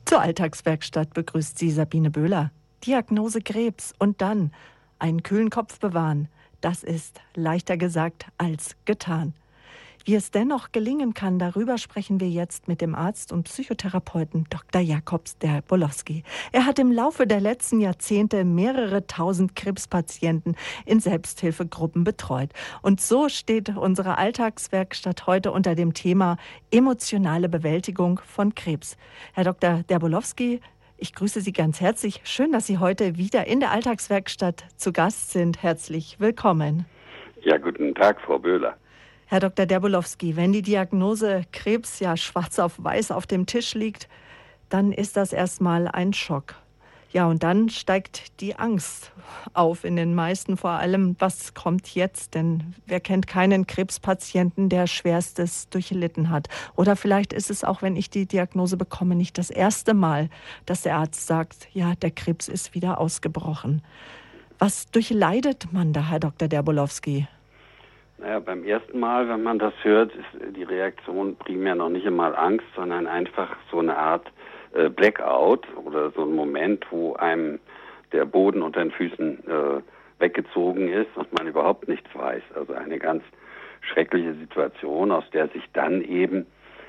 Zur Alltagswerkstatt begrüßt sie Sabine Böhler. Diagnose Krebs und dann einen kühlen Kopf bewahren. Das ist leichter gesagt als getan. Wie es dennoch gelingen kann, darüber sprechen wir jetzt mit dem Arzt und Psychotherapeuten Dr. Jakobs Derbolowski. Er hat im Laufe der letzten Jahrzehnte mehrere tausend Krebspatienten in Selbsthilfegruppen betreut. Und so steht unsere Alltagswerkstatt heute unter dem Thema emotionale Bewältigung von Krebs. Herr Dr. Derbolowski, ich grüße Sie ganz herzlich. Schön, dass Sie heute wieder in der Alltagswerkstatt zu Gast sind. Herzlich willkommen. Ja, guten Tag, Frau Böhler. Herr Dr. Derbolowski, wenn die Diagnose Krebs ja schwarz auf weiß auf dem Tisch liegt, dann ist das erstmal ein Schock. Ja, und dann steigt die Angst auf in den meisten, vor allem, was kommt jetzt? Denn wer kennt keinen Krebspatienten, der Schwerstes durchlitten hat? Oder vielleicht ist es auch, wenn ich die Diagnose bekomme, nicht das erste Mal, dass der Arzt sagt, ja, der Krebs ist wieder ausgebrochen. Was durchleidet man da, Herr Dr. Derbolowski? Naja, beim ersten Mal, wenn man das hört, ist die Reaktion primär noch nicht einmal Angst, sondern einfach so eine Art Blackout oder so ein Moment, wo einem der Boden unter den Füßen weggezogen ist und man überhaupt nichts weiß. Also eine ganz schreckliche Situation, aus der sich dann eben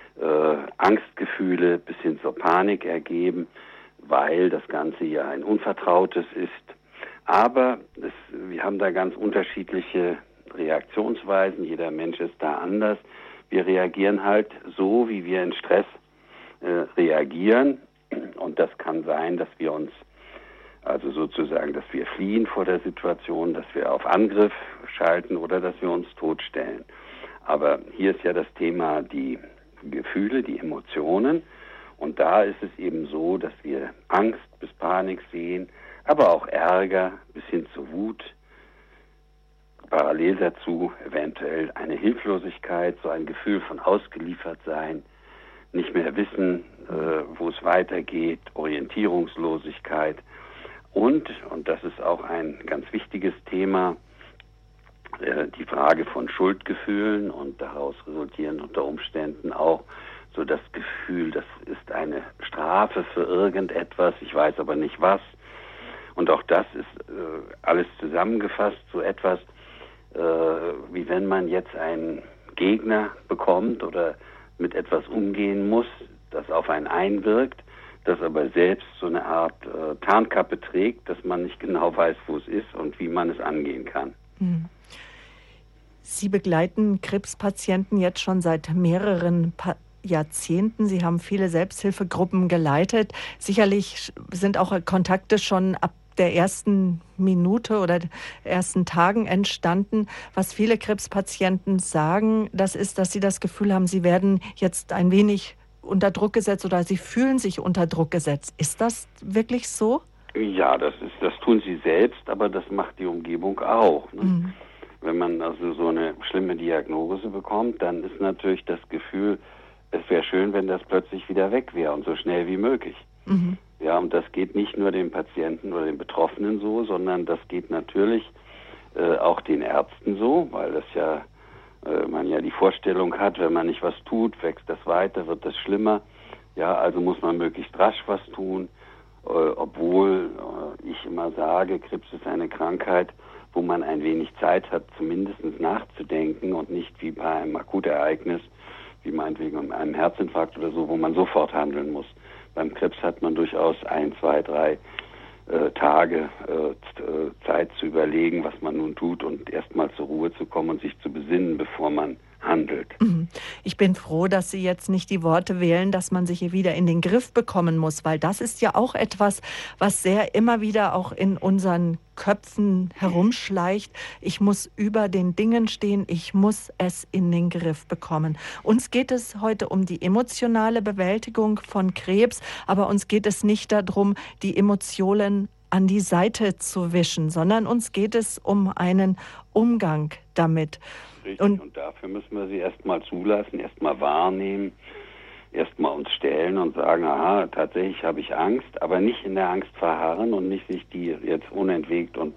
Angstgefühle bis hin zur Panik ergeben, weil das Ganze ja ein Unvertrautes ist. Aber wir haben da ganz unterschiedliche Reaktionsweisen, jeder Mensch ist da anders. Wir reagieren halt so, wie wir in Stress reagieren, und das kann sein, dass wir uns, also sozusagen, dass wir fliehen vor der Situation, dass wir auf Angriff schalten oder dass wir uns totstellen. Aber hier ist ja das Thema die Gefühle, die Emotionen, und da ist es eben so, dass wir Angst bis Panik sehen, aber auch Ärger bis hin zu Wut, parallel dazu eventuell eine Hilflosigkeit, so ein Gefühl von Ausgeliefertsein, nicht mehr wissen, wo es weitergeht, Orientierungslosigkeit und das ist auch ein ganz wichtiges Thema, die Frage von Schuldgefühlen und daraus resultierend unter Umständen auch so das Gefühl, das ist eine Strafe für irgendetwas, ich weiß aber nicht was. Und auch das ist alles zusammengefasst, so etwas, wie wenn man jetzt einen Gegner bekommt oder mit etwas umgehen muss, das auf einen einwirkt, das aber selbst so eine Art Tarnkappe trägt, dass man nicht genau weiß, wo es ist und wie man es angehen kann. Sie begleiten Krebspatienten jetzt schon seit mehreren Jahrzehnten. Sie haben viele Selbsthilfegruppen geleitet. Sicherlich sind auch Kontakte schon ab der ersten Minute oder ersten Tagen entstanden. Was viele Krebspatienten sagen, das ist, dass sie das Gefühl haben, sie werden jetzt ein wenig unter Druck gesetzt oder sie fühlen sich unter Druck gesetzt. Ist das wirklich so? Ja, das tun sie selbst, aber das macht die Umgebung auch. Ne? Wenn man also so eine schlimme Diagnose bekommt, dann ist natürlich das Gefühl, es wäre schön, wenn das plötzlich wieder weg wäre und so schnell wie möglich. Ja, und das geht nicht nur dem Patienten oder den Betroffenen so, sondern das geht natürlich auch den Ärzten so, weil das ja man ja die Vorstellung hat, wenn man nicht was tut, wächst das weiter, wird das schlimmer. Ja, also muss man möglichst rasch was tun, obwohl ich immer sage, Krebs ist eine Krankheit, wo man ein wenig Zeit hat, zumindest nachzudenken und nicht wie bei einem Akutereignis, wie meinetwegen einem Herzinfarkt oder so, wo man sofort handeln muss. Beim Krebs hat man durchaus 1, 2, 3 Tage Zeit zu überlegen, was man nun tut und erstmal zur Ruhe zu kommen und sich zu besinnen, bevor man handelt. Ich bin froh, dass Sie jetzt nicht die Worte wählen, dass man sich hier wieder in den Griff bekommen muss, weil das ist ja auch etwas, was sehr immer wieder auch in unseren Köpfen herumschleicht. Ich muss über den Dingen stehen, ich muss es in den Griff bekommen. Uns geht es heute um die emotionale Bewältigung von Krebs, aber uns geht es nicht darum, die Emotionen an die Seite zu wischen, sondern uns geht es um einen Umgang damit. Richtig, und dafür müssen wir sie erstmal zulassen, erstmal wahrnehmen, erstmal uns stellen und sagen, aha, tatsächlich habe ich Angst, aber nicht in der Angst verharren und nicht sich die jetzt unentwegt und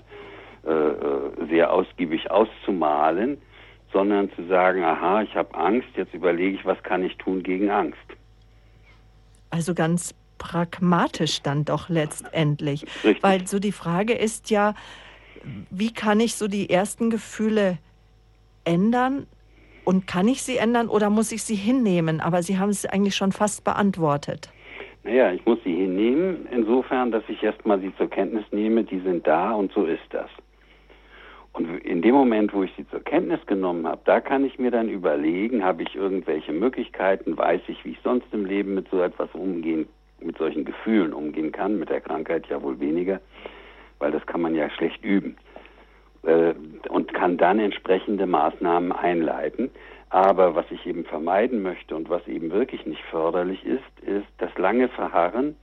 sehr ausgiebig auszumalen, sondern zu sagen, aha, ich habe Angst, jetzt überlege ich, was kann ich tun gegen Angst. Also ganz pragmatisch dann doch letztendlich. Richtig. Weil so die Frage ist ja, wie kann ich so die ersten Gefühle ändern? Und kann ich sie ändern oder muss ich sie hinnehmen? Aber Sie haben es eigentlich schon fast beantwortet. Naja, ich muss sie hinnehmen, insofern, dass ich erstmal sie zur Kenntnis nehme, die sind da und so ist das. Und in dem Moment, wo ich sie zur Kenntnis genommen habe, da kann ich mir dann überlegen, habe ich irgendwelche Möglichkeiten, weiß ich, wie ich sonst im Leben mit so etwas umgehen, mit solchen Gefühlen umgehen kann, mit der Krankheit ja wohl weniger, weil das kann man ja schlecht üben. Und kann dann entsprechende Maßnahmen einleiten. Aber was ich eben vermeiden möchte und was eben wirklich nicht förderlich ist das lange Verharren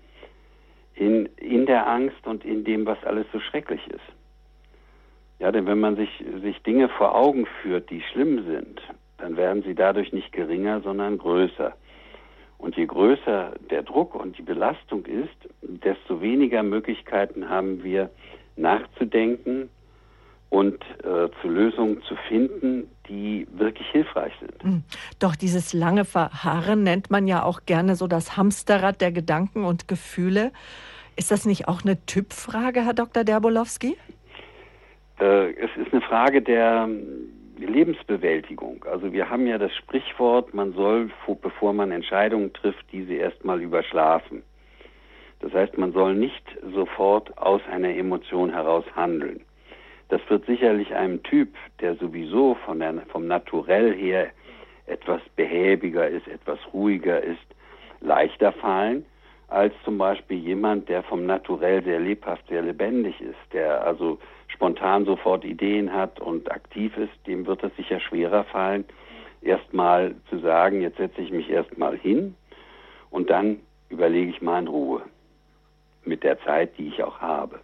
in der Angst und in dem, was alles so schrecklich ist. Ja, denn wenn man sich Dinge vor Augen führt, die schlimm sind, dann werden sie dadurch nicht geringer, sondern größer. Und je größer der Druck und die Belastung ist, desto weniger Möglichkeiten haben wir nachzudenken und zu Lösungen zu finden, die wirklich hilfreich sind. Doch dieses lange Verharren nennt man ja auch gerne so das Hamsterrad der Gedanken und Gefühle. Ist das nicht auch eine Typfrage, Herr Dr. Derbolowski? Es ist eine Frage der Lebensbewältigung. Also wir haben ja das Sprichwort, man soll, bevor man Entscheidungen trifft, diese erstmal überschlafen. Das heißt, man soll nicht sofort aus einer Emotion heraus handeln. Das wird sicherlich einem Typ, der sowieso vom Naturell her etwas behäbiger ist, etwas ruhiger ist, leichter fallen, als zum Beispiel jemand, der vom Naturell sehr lebhaft, sehr lebendig ist, der also spontan sofort Ideen hat und aktiv ist, dem wird es sicher schwerer fallen, erstmal zu sagen, jetzt setze ich mich erstmal hin und dann überlege ich mal in Ruhe mit der Zeit, die ich auch habe.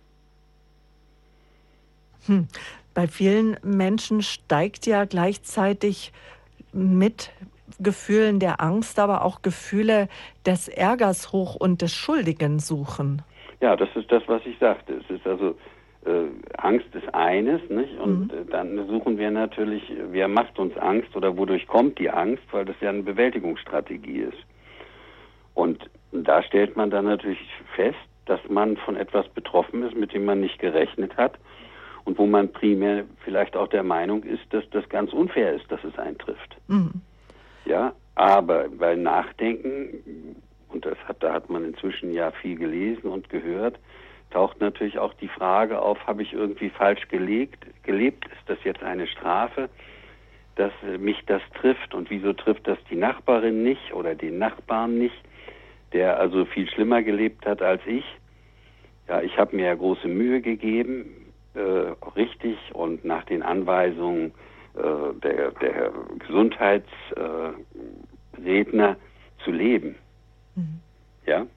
Bei vielen Menschen steigt ja gleichzeitig mit Gefühlen der Angst, aber auch Gefühle des Ärgers hoch und des Schuldigen suchen. Ja, das ist das, was ich sagte. Es ist also Angst ist eines, nicht? Und dann suchen wir natürlich, wer macht uns Angst oder wodurch kommt die Angst, weil das ja eine Bewältigungsstrategie ist. Und da stellt man dann natürlich fest, dass man von etwas betroffen ist, mit dem man nicht gerechnet hat. Und wo man primär vielleicht auch der Meinung ist, dass das ganz unfair ist, dass es eintrifft. Ja, aber bei Nachdenken, und da hat man inzwischen ja viel gelesen und gehört, taucht natürlich auch die Frage auf, habe ich irgendwie falsch gelebt? Ist das jetzt eine Strafe, dass mich das trifft? Und wieso trifft das die Nachbarin nicht oder den Nachbarn nicht, der also viel schlimmer gelebt hat als ich? Ja, ich habe mir ja große Mühe gegeben, richtig und nach den Anweisungen der Gesundheitsredner zu leben. Ja?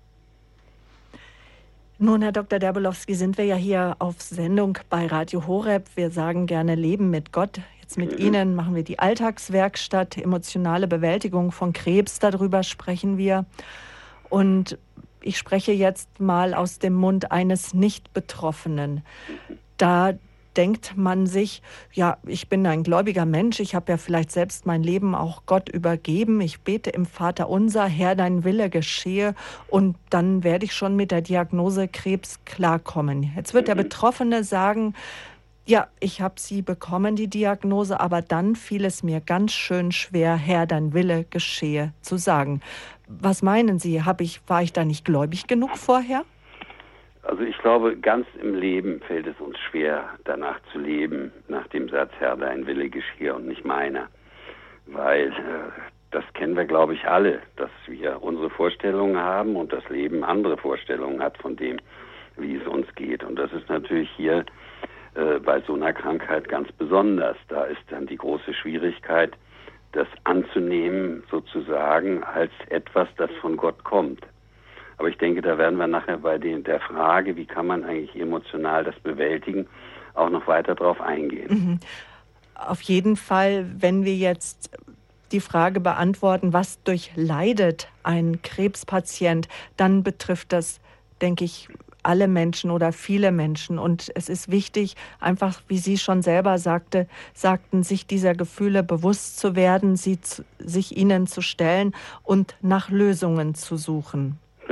Nun, Herr Dr. Derbolowski, sind wir ja hier auf Sendung bei Radio Horeb. Wir sagen gerne Leben mit Gott. Jetzt mit Ihnen machen wir die Alltagswerkstatt, emotionale Bewältigung von Krebs, darüber sprechen wir. Und ich spreche jetzt mal aus dem Mund eines Nicht-Betroffenen. Da denkt man sich, ja, ich bin ein gläubiger Mensch, ich habe ja vielleicht selbst mein Leben auch Gott übergeben, ich bete im Vaterunser, Herr, dein Wille geschehe und dann werde ich schon mit der Diagnose Krebs klarkommen. Jetzt wird der Betroffene sagen, ja, ich habe sie bekommen, die Diagnose, aber dann fiel es mir ganz schön schwer, Herr, dein Wille geschehe, zu sagen. Was meinen Sie, war ich da nicht gläubig genug vorher? Also ich glaube, ganz im Leben fällt es uns schwer, danach zu leben, nach dem Satz, Herr, dein Wille geschehe und nicht meiner. Weil das kennen wir, glaube ich, alle, dass wir unsere Vorstellungen haben und das Leben andere Vorstellungen hat von dem, wie es uns geht. Und das ist natürlich hier bei so einer Krankheit ganz besonders. Da ist dann die große Schwierigkeit, das anzunehmen sozusagen als etwas, das von Gott kommt. Aber ich denke, da werden wir nachher bei der Frage, wie kann man eigentlich emotional das bewältigen, auch noch weiter drauf eingehen. Auf jeden Fall, wenn wir jetzt die Frage beantworten, was durchleidet ein Krebspatient, dann betrifft das, denke ich, alle Menschen oder viele Menschen. Und es ist wichtig, einfach, wie Sie schon selber sagten, sich dieser Gefühle bewusst zu werden, sich ihnen zu stellen und nach Lösungen zu suchen. Richtig. Und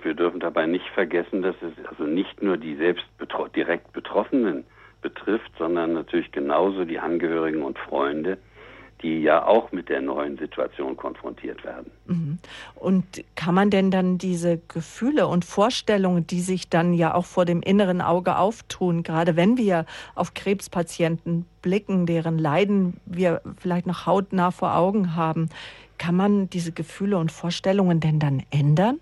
Und wir dürfen dabei nicht vergessen, dass es also nicht nur die direkt Betroffenen betrifft, sondern natürlich genauso die Angehörigen und Freunde, die ja auch mit der neuen Situation konfrontiert werden. Mhm. Und kann man denn dann diese Gefühle und Vorstellungen, die sich dann ja auch vor dem inneren Auge auftun, gerade wenn wir auf Krebspatienten blicken, deren Leiden wir vielleicht noch hautnah vor Augen haben, kann man diese Gefühle und Vorstellungen denn dann ändern?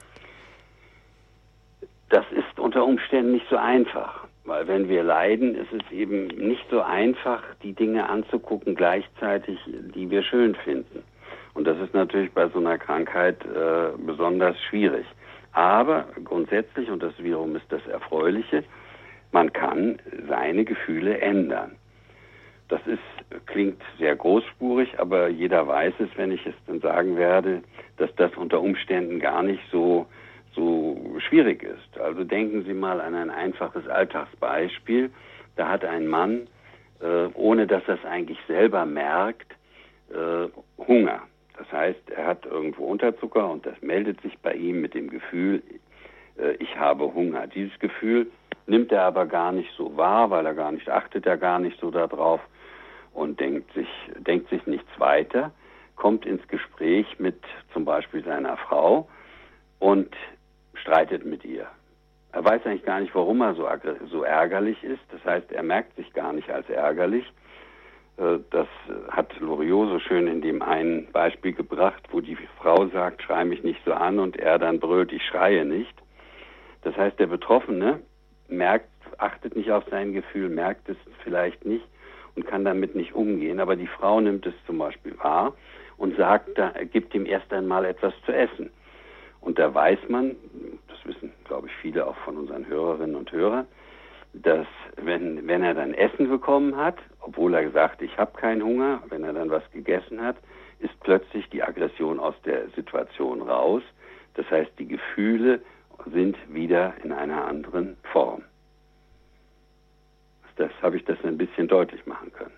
Das ist unter Umständen nicht so einfach, weil wenn wir leiden, ist es eben nicht so einfach, die Dinge anzugucken gleichzeitig, die wir schön finden. Und das ist natürlich bei so einer Krankheit besonders schwierig. Aber grundsätzlich, und das wiederum ist das Erfreuliche, man kann seine Gefühle ändern. Das klingt sehr großspurig, aber jeder weiß es, wenn ich es dann sagen werde, dass das unter Umständen gar nicht so schwierig ist. Also denken Sie mal an ein einfaches Alltagsbeispiel. Da hat ein Mann, ohne dass er es eigentlich selber merkt, Hunger. Das heißt, er hat irgendwo Unterzucker und das meldet sich bei ihm mit dem Gefühl, ich habe Hunger. Dieses Gefühl nimmt er aber gar nicht so wahr, weil achtet er gar nicht so darauf und denkt sich nichts weiter, kommt ins Gespräch mit zum Beispiel seiner Frau und streitet mit ihr. Er weiß eigentlich gar nicht, warum er so ärgerlich ist. Das heißt, er merkt sich gar nicht als ärgerlich. Das hat Loriot so schön in dem einen Beispiel gebracht, wo die Frau sagt, schrei mich nicht so an, und er dann brüllt, ich schreie nicht. Das heißt, der Betroffene achtet nicht auf sein Gefühl, merkt es vielleicht nicht und kann damit nicht umgehen. Aber die Frau nimmt es zum Beispiel wahr und gibt ihm erst einmal etwas zu essen. Und da weiß man, das wissen, glaube ich, viele auch von unseren Hörerinnen und Hörern, dass wenn er dann Essen bekommen hat, obwohl er sagt, ich habe keinen Hunger, wenn er dann was gegessen hat, ist plötzlich die Aggression aus der Situation raus. Das heißt, die Gefühle sind wieder in einer anderen Form. Habe ich das ein bisschen deutlich machen können.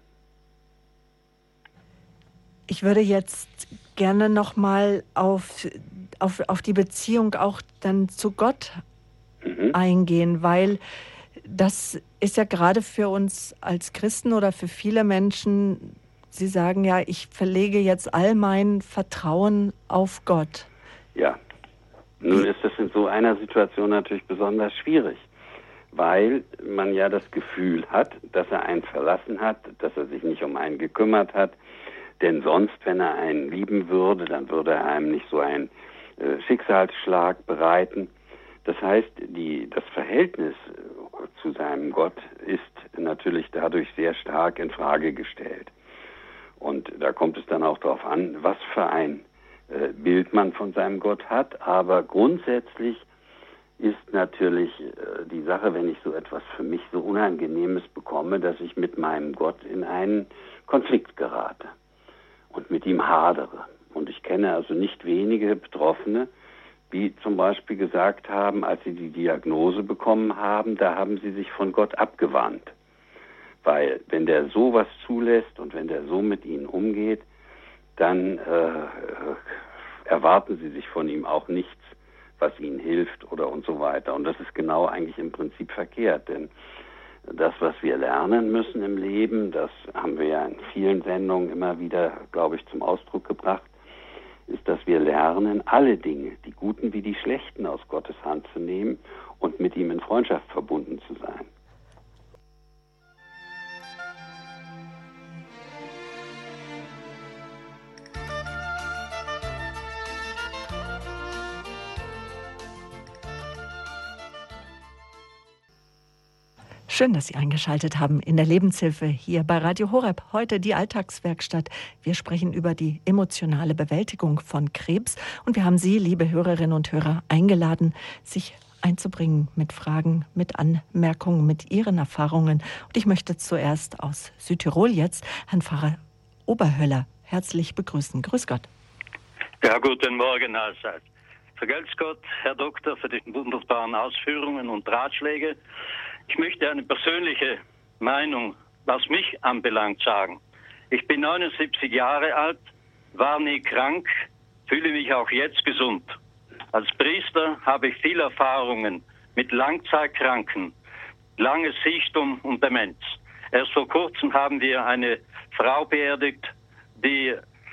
Ich würde jetzt gerne noch mal auf die Beziehung auch dann zu Gott eingehen, weil das ist ja gerade für uns als Christen oder für viele Menschen, sie sagen ja, ich verlege jetzt all mein Vertrauen auf Gott. Ja, nun ist das in so einer Situation natürlich besonders schwierig, weil man ja das Gefühl hat, dass er einen verlassen hat, dass er sich nicht um einen gekümmert hat. Denn sonst, wenn er einen lieben würde, dann würde er einem nicht so einen Schicksalsschlag bereiten. Das heißt, das Verhältnis zu seinem Gott ist natürlich dadurch sehr stark in Frage gestellt. Und da kommt es dann auch darauf an, was für ein Bild man von seinem Gott hat. Aber grundsätzlich ist natürlich die Sache, wenn ich so etwas für mich so Unangenehmes bekomme, dass ich mit meinem Gott in einen Konflikt gerate und mit ihm hadere. Und ich kenne also nicht wenige Betroffene, die zum Beispiel gesagt haben, als sie die Diagnose bekommen haben, da haben sie sich von Gott abgewandt. Weil wenn der sowas zulässt und wenn der so mit ihnen umgeht, dann erwarten sie sich von ihm auch nichts, was ihnen hilft oder und so weiter. Und das ist genau eigentlich im Prinzip verkehrt, denn das, was wir lernen müssen im Leben, das haben wir ja in vielen Sendungen immer wieder, glaube ich, zum Ausdruck gebracht, ist, dass wir lernen, alle Dinge, die guten wie die schlechten, aus Gottes Hand zu nehmen und mit ihm in Freundschaft verbunden zu sein. Schön, dass Sie eingeschaltet haben in der Lebenshilfe hier bei Radio Horeb. Heute die Alltagswerkstatt. Wir sprechen über die emotionale Bewältigung von Krebs. Und wir haben Sie, liebe Hörerinnen und Hörer, eingeladen, sich einzubringen mit Fragen, mit Anmerkungen, mit Ihren Erfahrungen. Und ich möchte zuerst aus Südtirol jetzt Herrn Pfarrer Oberhöller herzlich begrüßen. Grüß Gott. Ja, guten Morgen allseits. Vergelt's Gott, Herr Doktor, für die wunderbaren Ausführungen und Ratschläge. Ich möchte eine persönliche Meinung, was mich anbelangt, sagen. Ich bin 79 Jahre alt, war nie krank, fühle mich auch jetzt gesund. Als Priester habe ich viele Erfahrungen mit Langzeitkranken, langes Sichtum und Demenz. Erst vor kurzem haben wir eine Frau beerdigt, die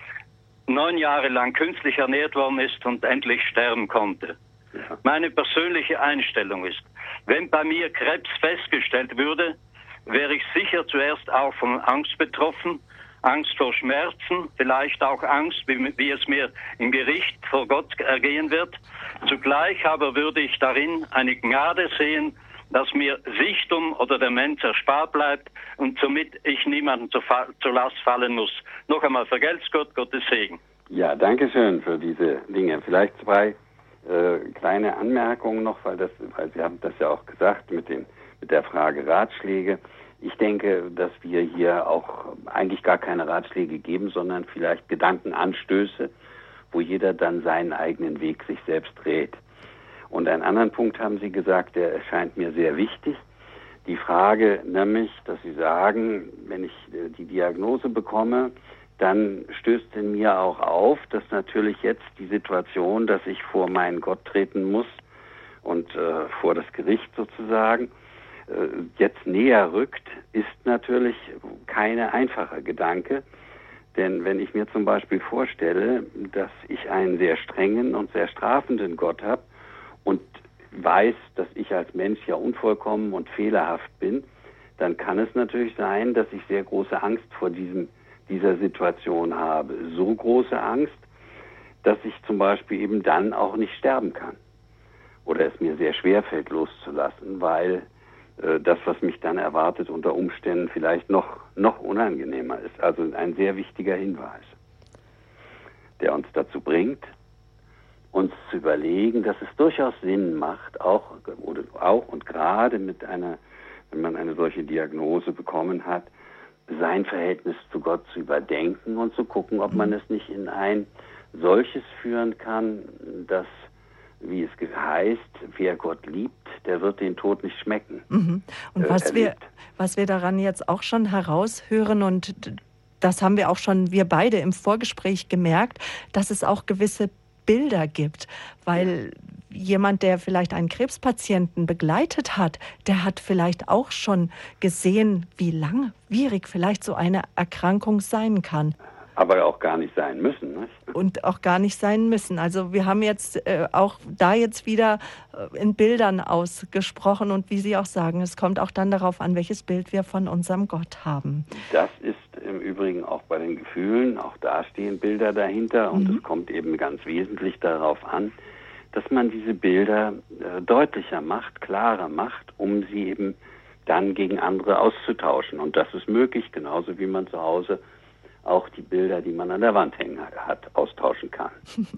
9 Jahre lang künstlich ernährt worden ist und endlich sterben konnte. Ja. Meine persönliche Einstellung ist, wenn bei mir Krebs festgestellt würde, wäre ich sicher zuerst auch von Angst betroffen, Angst vor Schmerzen, vielleicht auch Angst, wie es mir im Gericht vor Gott ergehen wird. Zugleich aber würde ich darin eine Gnade sehen, dass mir Sichtum oder Demenz erspart bleibt und somit ich niemanden zur Last fallen muss. Noch einmal vergelt's Gott, Gottes Segen. Ja, danke schön für diese Dinge. Vielleicht 2 kleine Anmerkungen noch, weil Sie haben das ja auch gesagt mit der Frage Ratschläge. Ich denke, dass wir hier auch eigentlich gar keine Ratschläge geben, sondern vielleicht Gedankenanstöße, wo jeder dann seinen eigenen Weg sich selbst dreht. Und einen anderen Punkt haben Sie gesagt, der erscheint mir sehr wichtig. Die Frage nämlich, dass Sie sagen, wenn ich die Diagnose bekomme, dann stößt in mir auch auf, dass natürlich jetzt die Situation, dass ich vor meinen Gott treten muss und vor das Gericht sozusagen, jetzt näher rückt, ist natürlich keine einfache Gedanke. Denn wenn ich mir zum Beispiel vorstelle, dass ich einen sehr strengen und sehr strafenden Gott habe und weiß, dass ich als Mensch ja unvollkommen und fehlerhaft bin, dann kann es natürlich sein, dass ich sehr große Angst vor dieser Situation habe. So große Angst, dass ich zum Beispiel eben dann auch nicht sterben kann. Oder es mir sehr schwer fällt, loszulassen, weil das, was mich dann erwartet, unter Umständen vielleicht noch unangenehmer ist. Also ein sehr wichtiger Hinweis, der uns dazu bringt, uns zu überlegen, dass es durchaus Sinn macht, auch und gerade wenn man eine solche Diagnose bekommen hat, sein Verhältnis zu Gott zu überdenken und zu gucken, ob man es nicht in ein solches führen kann, dass, wie es heißt, wer Gott liebt, der wird den Tod nicht schmecken. Mhm. Und was wir daran jetzt auch schon heraushören, und das haben wir auch schon, wir beide im Vorgespräch gemerkt, dass es auch gewisse Bilder gibt, weil jemand, der vielleicht einen Krebspatienten begleitet hat, der hat vielleicht auch schon gesehen, wie langwierig vielleicht so eine Erkrankung sein kann. Aber auch gar nicht sein müssen. Nicht? Und auch gar nicht sein müssen. Also wir haben jetzt auch da jetzt wieder in Bildern ausgesprochen und wie Sie auch sagen, es kommt auch dann darauf an, welches Bild wir von unserem Gott haben. Das ist im Übrigen auch bei den Gefühlen, auch da stehen Bilder dahinter und es kommt eben ganz wesentlich darauf an, dass man diese Bilder deutlicher macht, klarer macht, um sie eben dann gegen andere auszutauschen. Und das ist möglich, genauso wie man zu Hause auch die Bilder, die man an der Wand hängen hat, austauschen kann.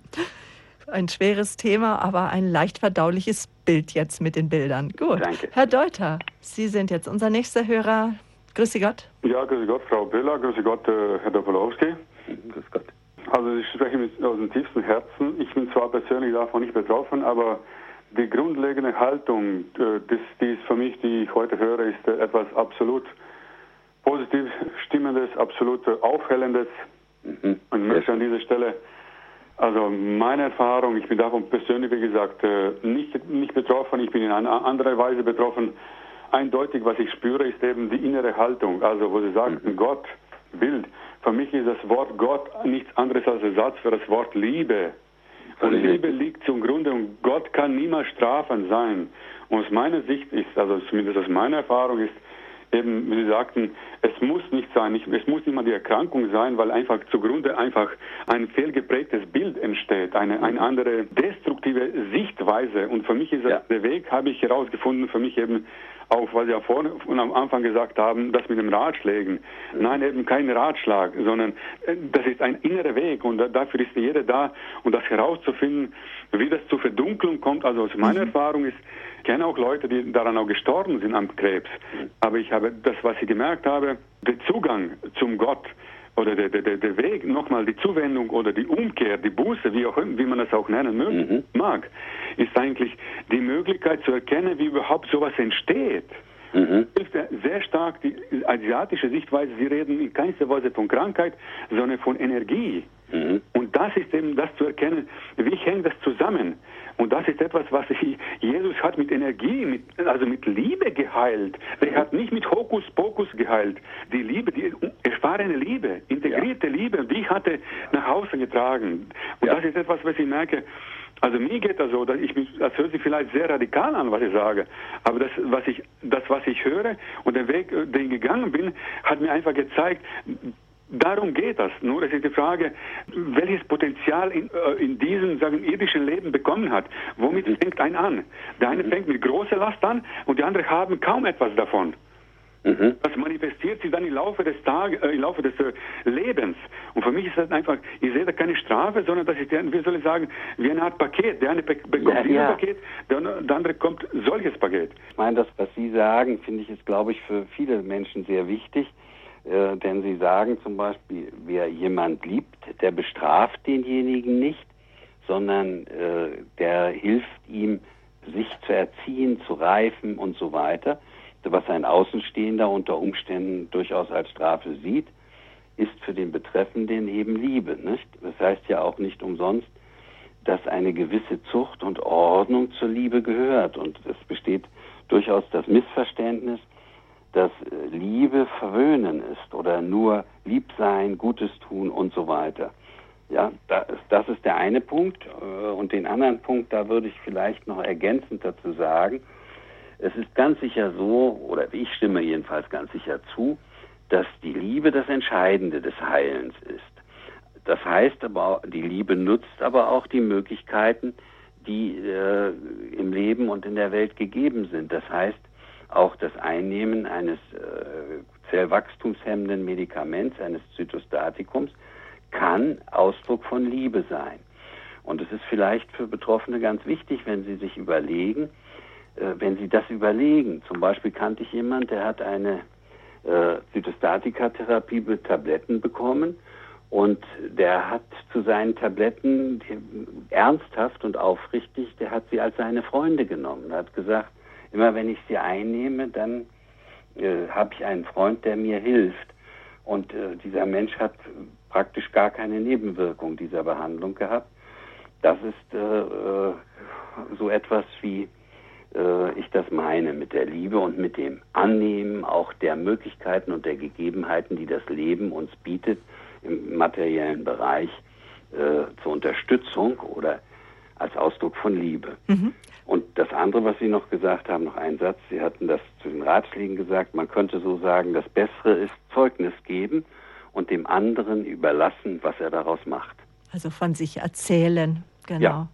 Ein schweres Thema, aber ein leicht verdauliches Bild jetzt mit den Bildern. Gut. Danke. Herr Deuter, Sie sind jetzt unser nächster Hörer. Grüße Gott. Ja, grüße Gott, Frau Böhler. Grüße Gott, Herr Dopolowski. Grüß Gott. Also ich spreche aus dem tiefsten Herzen. Ich bin zwar persönlich davon nicht betroffen, aber die grundlegende Haltung, die ist für mich, die ich heute höre, ist etwas absolut positiv stimmendes, absolut aufhellendes. Und ich möchte an dieser Stelle, also meine Erfahrung, ich bin davon persönlich, wie gesagt, nicht betroffen, ich bin in einer anderen Weise betroffen. Eindeutig, was ich spüre, ist eben die innere Haltung. Also wo Sie sagten, Gott, Bild. Für mich ist das Wort Gott nichts anderes als Ersatz für das Wort Liebe. Und Liebe liegt zum Grunde und Gott kann niemals strafend sein. Und aus meiner Sicht ist, also zumindest aus meiner Erfahrung ist, eben, wie Sie sagten, es muss nicht sein, es muss nicht mal die Erkrankung sein, weil einfach zugrunde einfach ein fehlgeprägtes Bild entsteht, eine andere destruktive Sichtweise. Und für mich ist das der Weg, habe ich herausgefunden, für mich eben auch, was Sie ja vorne und am Anfang gesagt haben, das mit dem Ratschlägen. Nein, eben kein Ratschlag, sondern das ist ein innerer Weg und dafür ist jeder da, um das herauszufinden, wie das zur Verdunklung kommt. Also aus meiner Erfahrung ist, ich kenne auch Leute, die daran auch gestorben sind am Krebs. Aber ich habe das, was ich gemerkt habe, der Zugang zum Gott oder der Weg, nochmal die Zuwendung oder die Umkehr, die Buße, wie man das auch nennen mag, ist eigentlich die Möglichkeit zu erkennen, wie überhaupt sowas entsteht. Ist sehr stark die asiatische Sichtweise, sie reden in keinster Weise von Krankheit, sondern von Energie. Und Und das ist eben das zu erkennen, wie hängt das zusammen. Und das ist etwas, was Jesus hat mit Energie, also mit Liebe geheilt. Er hat nicht mit Hokuspokus geheilt. Die Liebe, die erfahrene Liebe, integrierte Liebe, die hat er nach Hause getragen. Und das ist etwas, was ich merke. Also mir geht das so, das hört sich vielleicht sehr radikal an, was ich sage, aber das, was ich höre und der Weg, den ich gegangen bin, hat mir einfach gezeigt, darum geht das. Nur es ist die Frage, welches Potenzial in diesem, irdischen Leben bekommen hat. Womit fängt ein an? Der eine fängt mit großer Last an und die anderen haben kaum etwas davon. Das manifestiert sich dann im Laufe des Lebens. Und für mich ist das einfach, ich sehe da keine Strafe, sondern das ist, wie soll ich sagen, wie eine Art Paket. Der eine bekommt dieses Paket, der andere bekommt solches Paket. Ich meine, das, was Sie sagen, finde ich, ist, glaube ich, für viele Menschen sehr wichtig. Denn Sie sagen zum Beispiel, wer jemand liebt, der bestraft denjenigen nicht, sondern der hilft ihm, sich zu erziehen, zu reifen und so weiter. Was ein Außenstehender unter Umständen durchaus als Strafe sieht, ist für den Betreffenden eben Liebe. Nicht? Das heißt ja auch nicht umsonst, dass eine gewisse Zucht und Ordnung zur Liebe gehört. Und es besteht durchaus das Missverständnis, dass Liebe verwöhnen ist oder nur lieb sein, Gutes tun und so weiter. Ja, das ist der eine Punkt. Und den anderen Punkt, da würde ich vielleicht noch ergänzend dazu sagen, es ist ganz sicher so, oder ich stimme jedenfalls ganz sicher zu, dass die Liebe das Entscheidende des Heilens ist. Das heißt aber, die Liebe nutzt aber auch die Möglichkeiten, die im Leben und in der Welt gegeben sind. Das heißt, auch das Einnehmen eines zellwachstumshemmenden Medikaments, eines Zytostatikums, kann Ausdruck von Liebe sein. Und es ist vielleicht für Betroffene ganz wichtig, wenn sie sich überlegen, zum Beispiel kannte ich jemanden, der hat eine Zytostatika-Therapie mit Tabletten bekommen und der hat zu seinen Tabletten ernsthaft und aufrichtig, der hat sie als seine Freunde genommen. Er hat gesagt, immer wenn ich sie einnehme, dann habe ich einen Freund, der mir hilft. Und dieser Mensch hat praktisch gar keine Nebenwirkung dieser Behandlung gehabt. Das ist so etwas, wie ich das meine, mit der Liebe und mit dem Annehmen auch der Möglichkeiten und der Gegebenheiten, die das Leben uns bietet im materiellen Bereich zur Unterstützung oder als Ausdruck von Liebe. Und das andere, was Sie noch gesagt haben, noch ein Satz, Sie hatten das zu den Ratschlägen gesagt, man könnte so sagen, das Bessere ist Zeugnis geben und dem anderen überlassen, was er daraus macht. Also von sich erzählen, genau. Ja.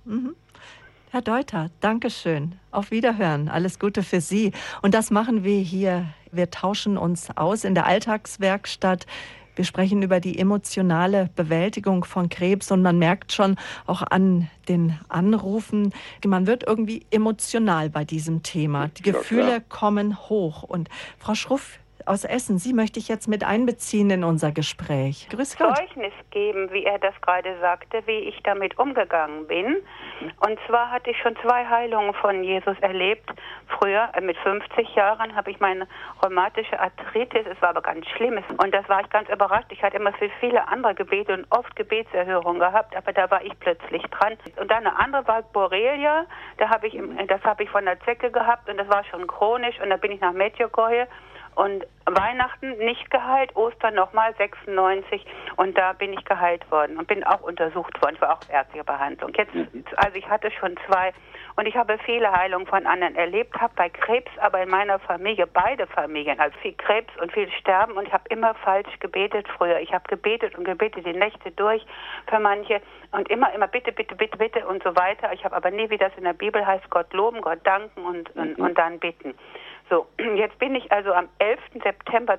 Herr Deuter, Dankeschön. Auf Wiederhören. Alles Gute für Sie. Und das machen wir hier. Wir tauschen uns aus in der Alltagswerkstatt. Wir sprechen über die emotionale Bewältigung von Krebs und man merkt schon auch an den Anrufen, man wird irgendwie emotional bei diesem Thema. Die Gefühle kommen hoch. Und Frau Schruff aus Essen, Sie möchte ich jetzt mit einbeziehen in unser Gespräch. Grüß Gott. Zeugnis geben, wie er das gerade sagte, wie ich damit umgegangen bin. Und zwar hatte ich schon 2 Heilungen von Jesus erlebt. Früher, mit 50 Jahren, habe ich meine rheumatische Arthritis, es war aber ganz schlimm. Und das war ich ganz überrascht. Ich hatte immer für viele andere Gebete und oft Gebetserhörungen gehabt, aber da war ich plötzlich dran. Und dann eine andere war Borrelia, das habe ich von der Zecke gehabt und das war schon chronisch und da bin ich nach Medjugorje. Und Weihnachten nicht geheilt, Ostern nochmal 96 und da bin ich geheilt worden und bin auch untersucht worden, war auch ärztliche Behandlung. Also ich hatte schon 2 und ich habe viele Heilungen von anderen erlebt, habe bei Krebs aber in meiner Familie, beide Familien, also viel Krebs und viel Sterben und ich habe immer falsch gebetet früher. Ich habe gebetet und gebetet die Nächte durch für manche und immer bitte, bitte, bitte, bitte und so weiter. Ich habe aber nie, wie das in der Bibel heißt, Gott loben, Gott danken und dann bitten. So, jetzt bin ich also am 11. September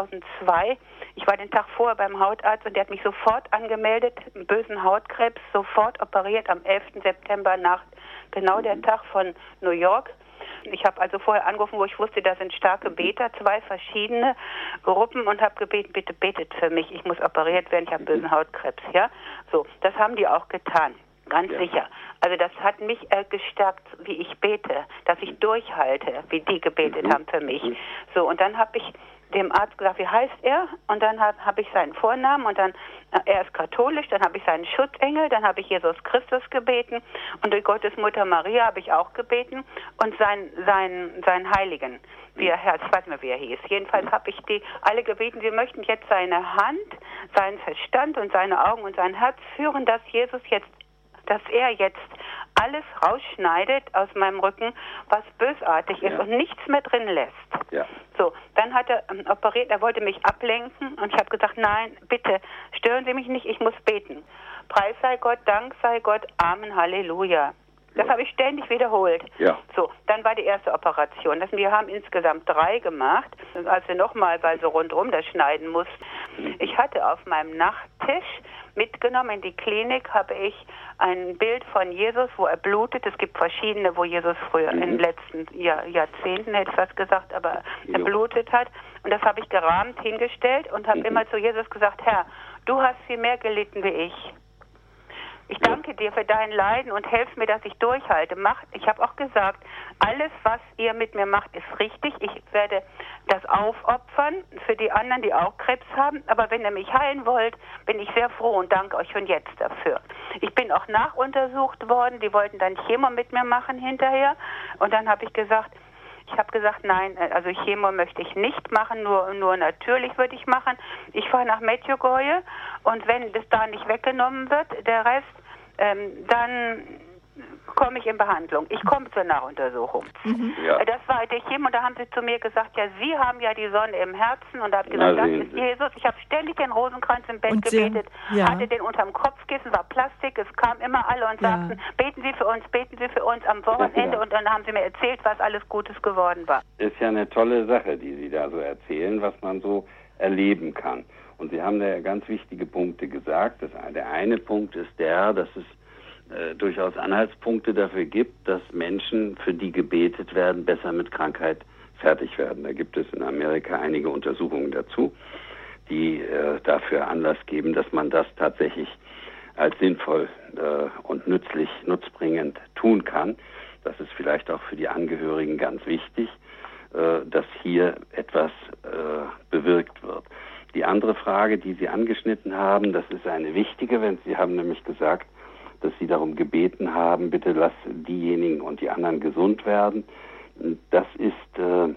2002, ich war den Tag vorher beim Hautarzt und der hat mich sofort angemeldet, einen bösen Hautkrebs, sofort operiert am 11. September Nacht, genau der Tag von New York. Ich habe also vorher angerufen, wo ich wusste, da sind starke Beter, 2 verschiedene Gruppen und habe gebeten, bitte betet für mich, ich muss operiert werden, ich habe bösen Hautkrebs, ja. So, das haben die auch getan. Ganz sicher. Also das hat mich gestärkt, wie ich bete, dass ich durchhalte, wie die gebetet haben für mich. So, und dann habe ich dem Arzt gesagt, wie heißt er? Und dann habe ich seinen Vornamen und dann, er ist katholisch, dann habe ich seinen Schutzengel, dann habe ich Jesus Christus gebeten und durch Gottes Mutter Maria habe ich auch gebeten und seinen Heiligen, wie er heißt, ich weiß nicht mehr, wie er hieß. Jedenfalls habe ich die alle gebeten, sie möchten jetzt seine Hand, seinen Verstand und seine Augen und sein Herz führen, dass er jetzt alles rausschneidet aus meinem Rücken, was bösartig ist und nichts mehr drin lässt. Ja. So, dann hat er operiert, er wollte mich ablenken und ich habe gesagt, nein, bitte, stören Sie mich nicht, ich muss beten. Preis sei Gott, Dank sei Gott, Amen, Halleluja. Das habe ich ständig wiederholt. Ja. So, dann war die erste Operation. Wir haben insgesamt 3 gemacht, als wir nochmal, weil so rundherum das schneiden mussten. Ich hatte auf meinem Nachttisch mitgenommen in die Klinik, habe ich ein Bild von Jesus, wo er blutet. Es gibt verschiedene, wo Jesus früher in den letzten Jahrzehnten, hätte ich fast gesagt, aber er blutet hat. Und das habe ich gerahmt hingestellt und habe immer zu Jesus gesagt, Herr, du hast viel mehr gelitten wie ich. Ich danke dir für dein Leiden und helf mir, dass ich durchhalte. Ich habe auch gesagt, alles, was ihr mit mir macht, ist richtig. Ich werde das aufopfern für die anderen, die auch Krebs haben. Aber wenn ihr mich heilen wollt, bin ich sehr froh und danke euch schon jetzt dafür. Ich bin auch nachuntersucht worden. Die wollten dann Chemo mit mir machen hinterher. Und dann habe ich gesagt, nein, also Chemo möchte ich nicht machen, nur natürlich würde ich machen. Ich fahre nach Medjugorje und wenn das da nicht weggenommen wird, der Rest, dann komme ich in Behandlung. Ich komme zur Nachuntersuchung. Ja. Das war der Chemo, da haben sie zu mir gesagt, ja, Sie haben ja die Sonne im Herzen und da habe ich gesagt, das ist Jesus. Ich habe ständig den Rosenkranz im Bett gebetet, hatte den unterm Kopfkissen, war Plastik, es kamen immer alle und sagten, beten Sie für uns am Wochenende und dann haben sie mir erzählt, was alles Gutes geworden war. Ist ja eine tolle Sache, die Sie da so erzählen, was man so erleben kann. Und Sie haben da ja ganz wichtige Punkte gesagt. Der eine Punkt ist dass es durchaus Anhaltspunkte dafür gibt, dass Menschen, für die gebetet werden, besser mit Krankheit fertig werden. Da gibt es in Amerika einige Untersuchungen dazu, die dafür Anlass geben, dass man das tatsächlich als sinnvoll und nutzbringend tun kann. Das ist vielleicht auch für die Angehörigen ganz wichtig, dass hier etwas bewirkt wird. Die andere Frage, die Sie angeschnitten haben, das ist eine wichtige, Sie haben nämlich gesagt, dass Sie darum gebeten haben, bitte lass diejenigen und die anderen gesund werden. Das ist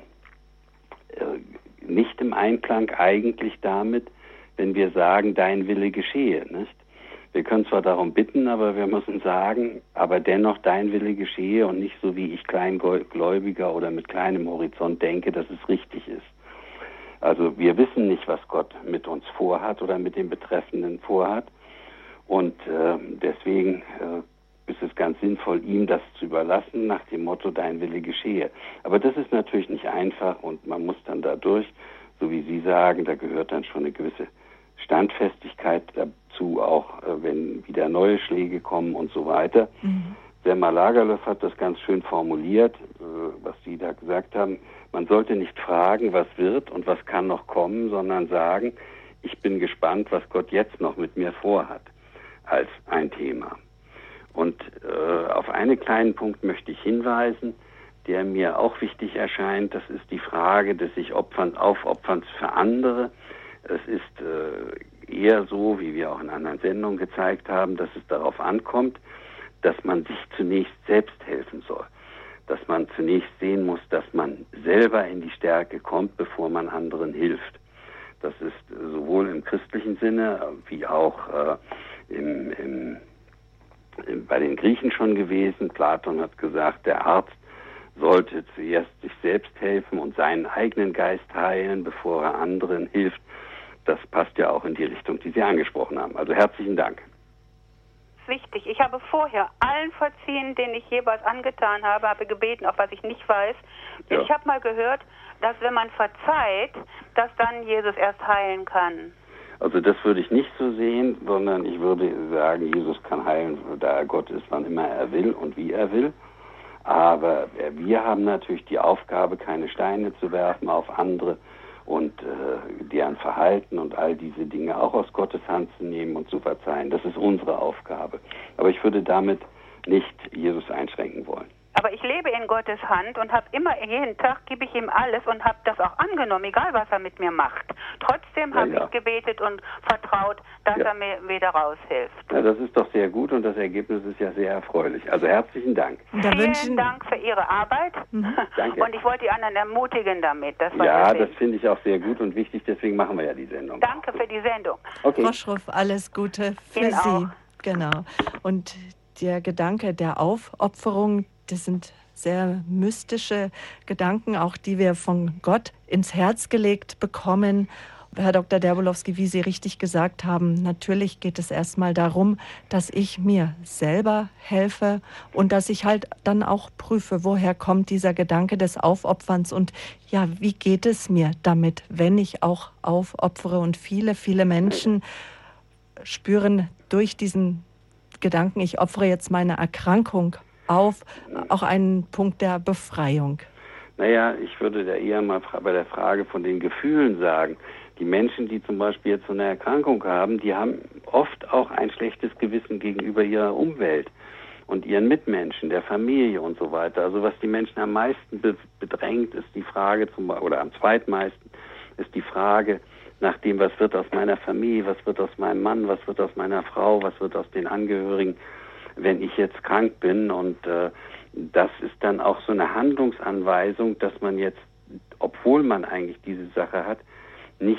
nicht im Einklang eigentlich damit, wenn wir sagen, dein Wille geschehe, nicht? Wir können zwar darum bitten, aber wir müssen sagen, aber dennoch dein Wille geschehe und nicht so, wie ich Kleingläubiger oder mit kleinem Horizont denke, dass es richtig ist. Also wir wissen nicht, was Gott mit uns vorhat oder mit dem Betreffenden vorhat. Und deswegen ist es ganz sinnvoll, ihm das zu überlassen, nach dem Motto, dein Wille geschehe. Aber das ist natürlich nicht einfach und man muss dann dadurch, so wie Sie sagen, da gehört dann schon eine gewisse Standfestigkeit dazu, auch wenn wieder neue Schläge kommen und so weiter. Selma Lagerlöf hat das ganz schön formuliert, was Sie da gesagt haben. Man sollte nicht fragen, was wird und was kann noch kommen, sondern sagen, ich bin gespannt, was Gott jetzt noch mit mir vorhat, als ein Thema. Und auf einen kleinen Punkt möchte ich hinweisen, der mir auch wichtig erscheint. Das ist die Frage des sich Aufopferns für andere. Es ist eher so, wie wir auch in anderen Sendungen gezeigt haben, dass es darauf ankommt, dass man sich zunächst selbst helfen soll. Dass man zunächst sehen muss, dass man selber in die Stärke kommt, bevor man anderen hilft. Das ist sowohl im christlichen Sinne wie auch bei den Griechen schon gewesen. Platon hat gesagt, der Arzt sollte zuerst sich selbst helfen und seinen eigenen Geist heilen, bevor er anderen hilft. Das passt ja auch in die Richtung, die Sie angesprochen haben. Also herzlichen Dank. Wichtig. Ich habe vorher allen verziehen, denen ich jeweils angetan habe, habe gebeten, auf was ich nicht weiß. Ja. Ich habe mal gehört, dass wenn man verzeiht, dass dann Jesus erst heilen kann. Also das würde ich nicht so sehen, sondern ich würde sagen, Jesus kann heilen, da er Gott ist, wann immer er will und wie er will. Aber wir haben natürlich die Aufgabe, keine Steine zu werfen auf andere und deren Verhalten und all diese Dinge auch aus Gottes Hand zu nehmen und zu verzeihen. Das ist unsere Aufgabe. Aber ich würde damit nicht Jesus einschränken wollen. Aber ich lebe in Gottes Hand und habe immer, jeden Tag gebe ich ihm alles und habe das auch angenommen, egal was er mit mir macht. Trotzdem habe ich gebetet und vertraut, dass er mir wieder raushilft. Ja, das ist doch sehr gut und das Ergebnis ist ja sehr erfreulich. Also herzlichen Dank. Vielen Dank für Ihre Arbeit. Danke. Und ich wollte die anderen ermutigen damit. Das finde ich auch sehr gut und wichtig, deswegen machen wir ja die Sendung. Danke für die Sendung. Okay. Frau Schruff, alles Gute für Ihnen Sie. Auch. Genau. Und der Gedanke der Aufopferung, das sind sehr mystische Gedanken, auch die wir von Gott ins Herz gelegt bekommen. Herr Dr. Derbolowski, wie Sie richtig gesagt haben, natürlich geht es erstmal darum, dass ich mir selber helfe und dass ich halt dann auch prüfe, woher kommt dieser Gedanke des Aufopferns und ja, wie geht es mir damit, wenn ich auch aufopfere. Und viele, viele Menschen spüren durch diesen Gedanken, ich opfere jetzt meine Erkrankung auf, auch einen Punkt der Befreiung. Naja, ich würde da eher mal bei der Frage von den Gefühlen sagen. Die Menschen, die zum Beispiel jetzt so eine Erkrankung haben, die haben oft auch ein schlechtes Gewissen gegenüber ihrer Umwelt und ihren Mitmenschen, der Familie und so weiter. Also was die Menschen am meisten bedrängt, ist die Frage, oder am zweitmeisten, ist die Frage nach dem, was wird aus meiner Familie, was wird aus meinem Mann, was wird aus meiner Frau, was wird aus den Angehörigen, wenn ich jetzt krank bin. Und das ist dann auch so eine Handlungsanweisung, dass man jetzt, obwohl man eigentlich diese Sache hat, nicht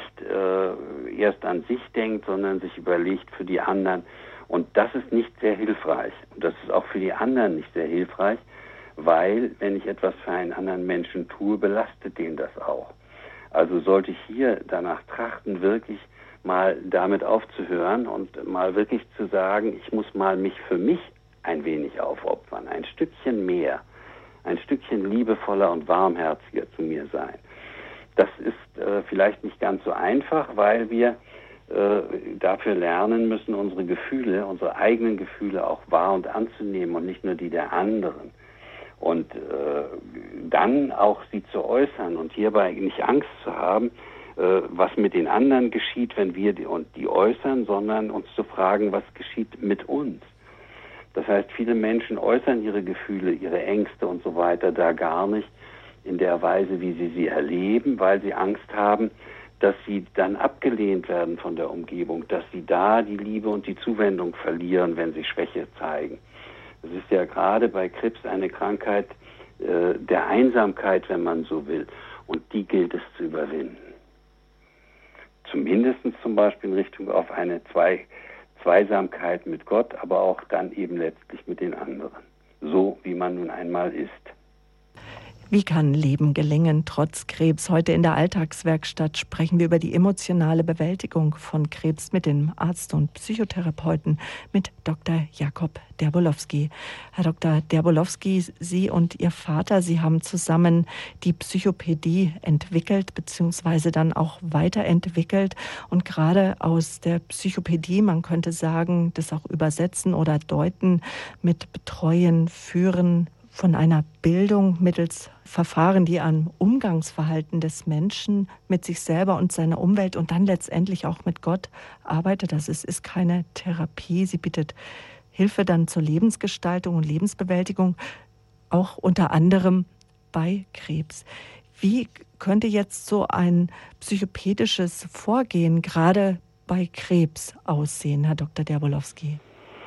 erst an sich denkt, sondern sich überlegt für die anderen. Und das ist nicht sehr hilfreich. Und das ist auch für die anderen nicht sehr hilfreich, weil, wenn ich etwas für einen anderen Menschen tue, belastet den das auch. Also sollte ich hier danach trachten, wirklich mal damit aufzuhören und mal wirklich zu sagen, ich muss mal mich für mich ein wenig aufopfern, ein Stückchen mehr, ein Stückchen liebevoller und warmherziger zu mir sein. Das ist vielleicht nicht ganz so einfach, weil wir dafür lernen müssen, unsere Gefühle, unsere eigenen Gefühle auch wahr und anzunehmen und nicht nur die der anderen. Und dann auch sie zu äußern und hierbei nicht Angst zu haben, was mit den anderen geschieht, wenn wir die äußern, sondern uns zu fragen, was geschieht mit uns. Das heißt, viele Menschen äußern ihre Gefühle, ihre Ängste und so weiter da gar nicht in der Weise, wie sie erleben, weil sie Angst haben, dass sie dann abgelehnt werden von der Umgebung, dass sie da die Liebe und die Zuwendung verlieren, wenn sie Schwäche zeigen. Es ist ja gerade bei Krebs eine Krankheit der Einsamkeit, wenn man so will. Und die gilt es zu überwinden. Zumindest zum Beispiel in Richtung auf eine Zweisamkeit mit Gott, aber auch dann eben letztlich mit den anderen. So wie man nun einmal ist. Wie kann Leben gelingen trotz Krebs? Heute in der Alltagswerkstatt sprechen wir über die emotionale Bewältigung von Krebs mit dem Arzt und Psychotherapeuten, mit Dr. Jakob Derbolowski. Herr Dr. Derbolowski, Sie und Ihr Vater, Sie haben zusammen die Psychopädie entwickelt bzw. dann auch weiterentwickelt. Und gerade aus der Psychopädie, man könnte sagen, das auch übersetzen oder deuten mit Betreuen, Führen, von einer Bildung mittels Verfahren, die am Umgangsverhalten des Menschen mit sich selber und seiner Umwelt und dann letztendlich auch mit Gott arbeitet. Das ist keine Therapie. Sie bietet Hilfe dann zur Lebensgestaltung und Lebensbewältigung, auch unter anderem bei Krebs. Wie könnte jetzt so ein psychopädisches Vorgehen gerade bei Krebs aussehen, Herr Dr. Derbolowski?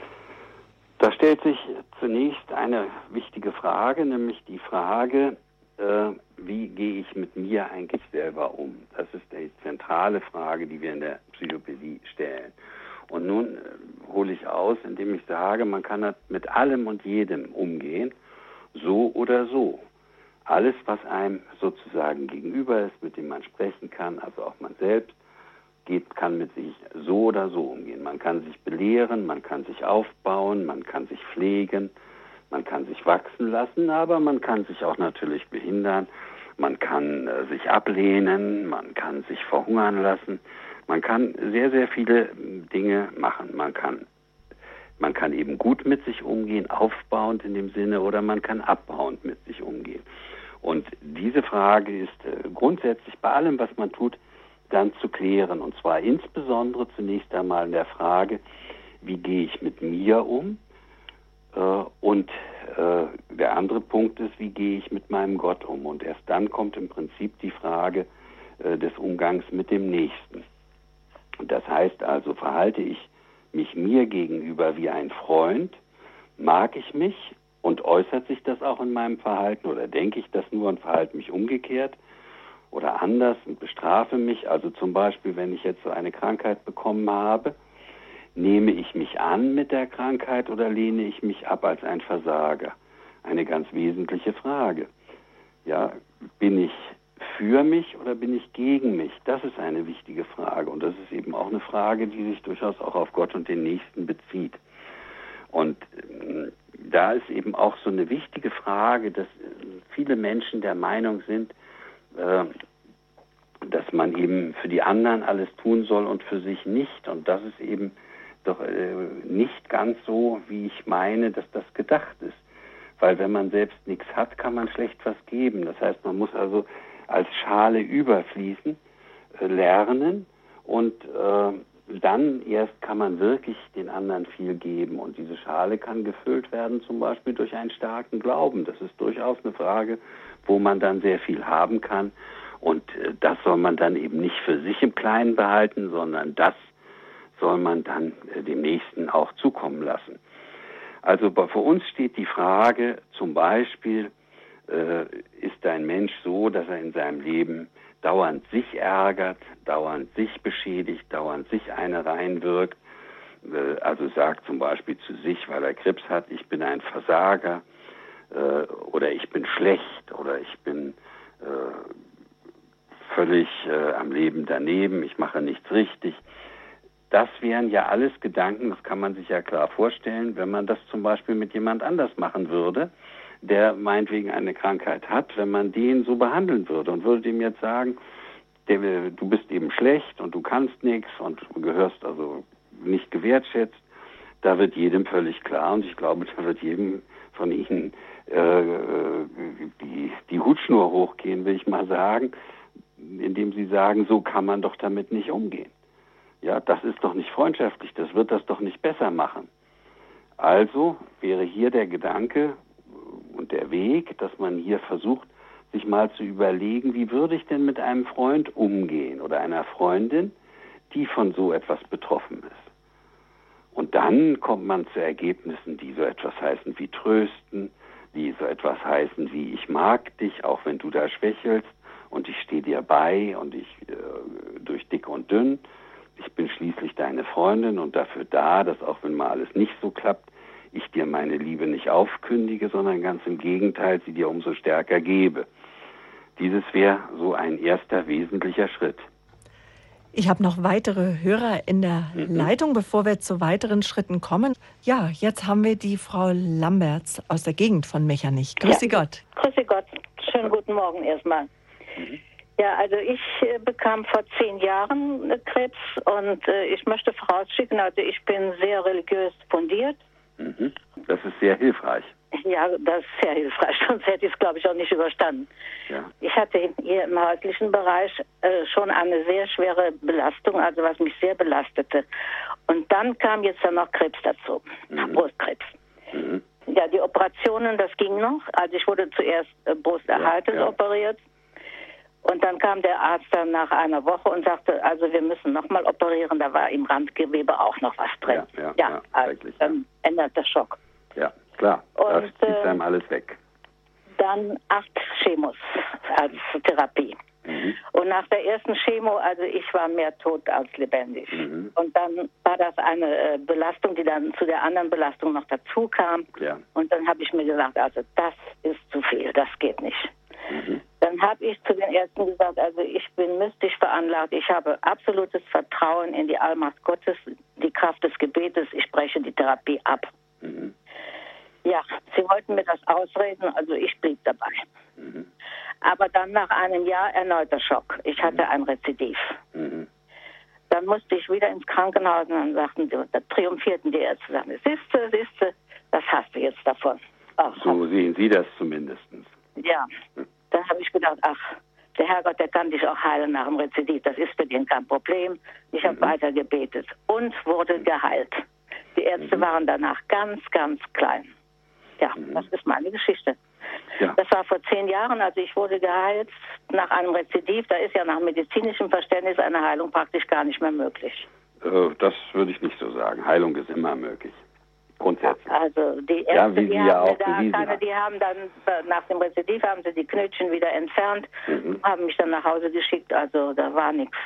Da stellt sich zunächst eine wichtige Frage, nämlich die Frage, wie gehe ich mit mir eigentlich selber um? Das ist die zentrale Frage, die wir in der Psychopädie stellen. Und nun hole ich aus, indem ich sage, man kann mit allem und jedem umgehen, so oder so. Alles, was einem sozusagen gegenüber ist, mit dem man sprechen kann, also auch man selbst, kann mit sich so oder so umgehen. Man kann sich belehren, man kann sich aufbauen, man kann sich pflegen, man kann sich wachsen lassen, aber man kann sich auch natürlich behindern, man kann sich ablehnen, man kann sich verhungern lassen, man kann sehr, sehr viele Dinge machen. Man kann eben gut mit sich umgehen, aufbauend in dem Sinne, oder man kann abbauend mit sich umgehen. Und diese Frage ist grundsätzlich bei allem, was man tut, dann zu klären. Und zwar insbesondere zunächst einmal in der Frage, wie gehe ich mit mir um und der andere Punkt ist, wie gehe ich mit meinem Gott um? Und erst dann kommt im Prinzip die Frage des Umgangs mit dem Nächsten. Das heißt also, verhalte ich mich mir gegenüber wie ein Freund, mag ich mich und äußert sich das auch in meinem Verhalten oder denke ich das nur und verhalte mich umgekehrt oder anders und bestrafe mich? Also zum Beispiel, wenn ich jetzt so eine Krankheit bekommen habe, nehme ich mich an mit der Krankheit oder lehne ich mich ab als ein Versager? Eine ganz wesentliche Frage. Ja, bin ich für mich oder bin ich gegen mich? Das ist eine wichtige Frage. Und das ist eben auch eine Frage, die sich durchaus auch auf Gott und den Nächsten bezieht. Und da ist eben auch so eine wichtige Frage, dass viele Menschen der Meinung sind, dass man eben für die anderen alles tun soll und für sich nicht. Und das ist eben doch nicht ganz so, wie ich meine, dass das gedacht ist. Weil wenn man selbst nichts hat, kann man schlecht was geben. Das heißt, man muss also als Schale überfließen, lernen und dann erst kann man wirklich den anderen viel geben. Und diese Schale kann gefüllt werden zum Beispiel durch einen starken Glauben. Das ist durchaus eine Frage, wo man dann sehr viel haben kann. Und das soll man dann eben nicht für sich im Kleinen behalten, sondern das soll man dann dem Nächsten auch zukommen lassen. Also für uns steht die Frage zum Beispiel, ist ein Mensch so, dass er in seinem Leben dauernd sich ärgert, dauernd sich beschädigt, dauernd sich eine reinwirkt, also sagt zum Beispiel zu sich, weil er Krebs hat, ich bin ein Versager oder ich bin schlecht oder ich bin völlig am Leben daneben, ich mache nichts richtig. Das wären ja alles Gedanken, das kann man sich ja klar vorstellen, wenn man das zum Beispiel mit jemand anders machen würde, der meinetwegen eine Krankheit hat, wenn man den so behandeln würde und würde dem jetzt sagen, du bist eben schlecht und du kannst nichts und du gehörst also nicht gewertschätzt, da wird jedem völlig klar und ich glaube, da wird jedem von Ihnen die Hutschnur hochgehen, will ich mal sagen, indem Sie sagen, so kann man doch damit nicht umgehen. Ja, das ist doch nicht freundschaftlich, das wird das doch nicht besser machen. Also wäre hier der Gedanke und der Weg, dass man hier versucht, sich mal zu überlegen, wie würde ich denn mit einem Freund umgehen oder einer Freundin, die von so etwas betroffen ist. Und dann kommt man zu Ergebnissen, die so etwas heißen wie trösten, die so etwas heißen wie ich mag dich, auch wenn du da schwächelst und ich stehe dir bei und ich durch dick und dünn. Ich bin schließlich deine Freundin und dafür da, dass auch wenn mal alles nicht so klappt, ich dir meine Liebe nicht aufkündige, sondern ganz im Gegenteil, sie dir umso stärker gebe. Dieses wäre so ein erster wesentlicher Schritt. Ich habe noch weitere Hörer in der Leitung, bevor wir zu weiteren Schritten kommen. Ja, jetzt haben wir die Frau Lamberts aus der Gegend von Mechernich. Grüße Gott. Grüße Gott. Schönen guten Morgen erstmal. Ja, also ich bekam vor 10 Jahren Krebs und ich möchte vorausschicken, also ich bin sehr religiös fundiert. Das ist sehr hilfreich. Ja, das ist sehr hilfreich, sonst hätte ich es, glaube ich, auch nicht überstanden. Ja. Ich hatte hier im häuslichen Bereich schon eine sehr schwere Belastung, also was mich sehr belastete. Und dann kam jetzt dann noch Krebs dazu, Brustkrebs. Ja, die Operationen, das ging noch. Also ich wurde zuerst Brusterhaltes operiert. Und dann kam der Arzt dann nach einer Woche und sagte, also wir müssen nochmal operieren, da war im Randgewebe auch noch was drin. Also dann ändert der Schock. Ja, klar, das zieht einem alles weg. Dann 8 Chemos als Therapie. Und nach der ersten Chemo, also ich war mehr tot als lebendig. Und dann war das eine Belastung, die dann zu der anderen Belastung noch dazu kam. Ja. Und dann habe ich mir gesagt, also das ist zu viel, das geht nicht. Dann habe ich zu den Ärzten gesagt, also ich bin mystisch veranlagt, ich habe absolutes Vertrauen in die Allmacht Gottes, die Kraft des Gebetes, ich breche die Therapie ab. Ja, sie wollten mir das ausreden, also ich blieb dabei. Aber dann nach einem Jahr erneuter Schock. Ich hatte ein Rezidiv. Dann musste ich wieder ins Krankenhaus und dann sagten die, da triumphierten die Ärzte, sagten, siehste, das hast du jetzt davon. Ach, so sehen Sie das zumindest. Ja, dann habe ich gedacht, ach, der Herrgott, der kann dich auch heilen nach dem Rezidiv. Das ist für den kein Problem. Ich habe weiter gebetet und wurde geheilt. Die Ärzte waren danach ganz, ganz klein. Ja, das ist meine Geschichte. Ja. Das war vor 10 Jahren, also ich wurde geheilt nach einem Rezidiv. Da ist ja nach medizinischem Verständnis eine Heilung praktisch gar nicht mehr möglich. Das würde ich nicht so sagen. Heilung ist immer möglich. Grundsätzlich. Also die ja, Ärzte, die haben dann nach dem Rezidiv haben sie die Knötchen wieder entfernt, haben mich dann nach Hause geschickt. Also da war nichts.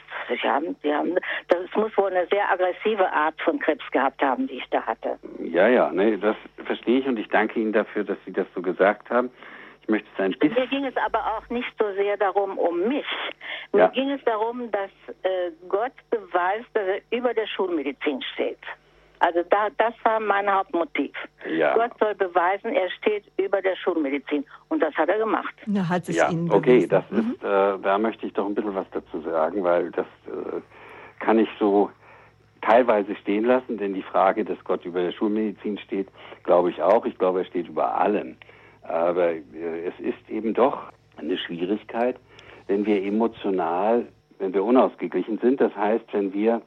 Das muss wohl eine sehr aggressive Art von Krebs gehabt haben, die ich da hatte. Ja, nee, das verstehe ich und ich danke Ihnen dafür, dass Sie das so gesagt haben. Ich möchte es ein bisschen... Mir ging es aber auch nicht so sehr darum, um mich. Mir ging es darum, dass Gott beweist, dass er über der Schulmedizin steht. Also das war mein Hauptmotiv. Ja. Gott soll beweisen, er steht über der Schulmedizin. Und das hat er gemacht. Er hat sich Ihnen okay, bewiesen. Das ist, da möchte ich doch ein bisschen was dazu sagen, weil das kann ich so teilweise stehen lassen, denn die Frage, dass Gott über der Schulmedizin steht, glaube ich auch. Ich glaube, er steht über allem. Aber es ist eben doch eine Schwierigkeit, wenn wir emotional, wenn wir unausgeglichen sind. Das heißt, wenn wir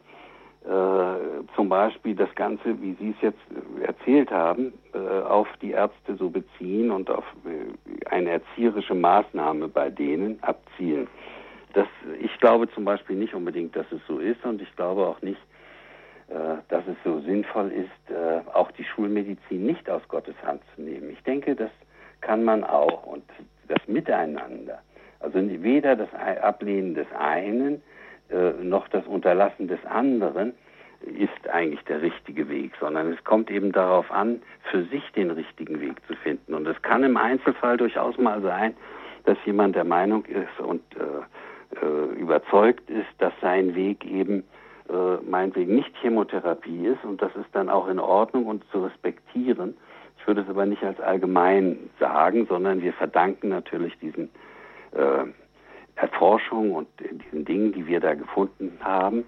zum Beispiel das Ganze, wie Sie es jetzt erzählt haben, auf die Ärzte so beziehen und auf eine erzieherische Maßnahme bei denen abzielen. Ich glaube zum Beispiel nicht unbedingt, dass es so ist und ich glaube auch nicht, dass es so sinnvoll ist, auch die Schulmedizin nicht aus Gottes Hand zu nehmen. Ich denke, das kann man auch und das Miteinander, also weder das Ablehnen des einen noch das Unterlassen des anderen ist eigentlich der richtige Weg, sondern es kommt eben darauf an, für sich den richtigen Weg zu finden. Und es kann im Einzelfall durchaus mal sein, dass jemand der Meinung ist und überzeugt ist, dass sein Weg eben meinetwegen nicht Chemotherapie ist und das ist dann auch in Ordnung und zu respektieren. Ich würde es aber nicht als allgemein sagen, sondern wir verdanken natürlich diesen Erforschung und diesen Dingen, die wir da gefunden haben,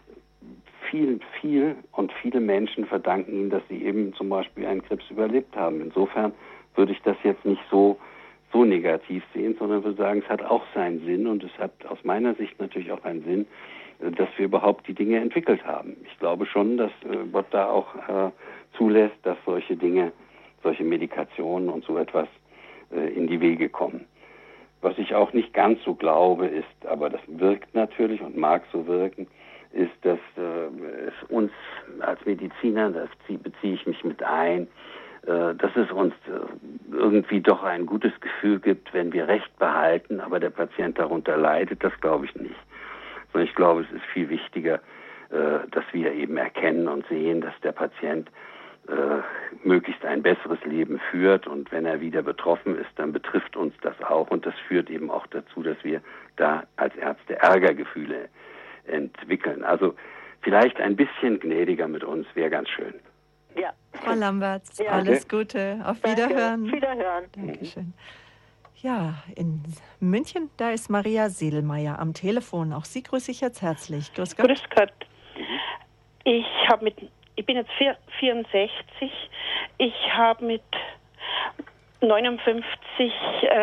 viele Menschen verdanken ihnen, dass sie eben zum Beispiel einen Krebs überlebt haben. Insofern würde ich das jetzt nicht so negativ sehen, sondern würde sagen, es hat auch seinen Sinn und es hat aus meiner Sicht natürlich auch einen Sinn, dass wir überhaupt die Dinge entwickelt haben. Ich glaube schon, dass Gott da auch zulässt, dass solche Dinge, solche Medikationen und so etwas in die Wege kommen. Was ich auch nicht ganz so glaube ist, aber das wirkt natürlich und mag so wirken, ist, dass es uns als Mediziner, das beziehe ich mich mit ein, dass es uns irgendwie doch ein gutes Gefühl gibt, wenn wir Recht behalten, aber der Patient darunter leidet, das glaube ich nicht. Sondern ich glaube, es ist viel wichtiger, dass wir eben erkennen und sehen, dass der Patient möglichst ein besseres Leben führt und wenn er wieder betroffen ist, dann betrifft uns das auch und das führt eben auch dazu, dass wir da als Ärzte Ärgergefühle entwickeln. Also vielleicht ein bisschen gnädiger mit uns wäre ganz schön. Ja. Frau Lamberts, alles Gute. Auf Wiederhören. Danke. Wiederhören. Dankeschön. Ja, in München, da ist Maria Sedelmeier am Telefon. Auch Sie grüße ich jetzt herzlich. Grüß Gott. Grüß Gott. Ich bin jetzt 64. Ich habe mit 59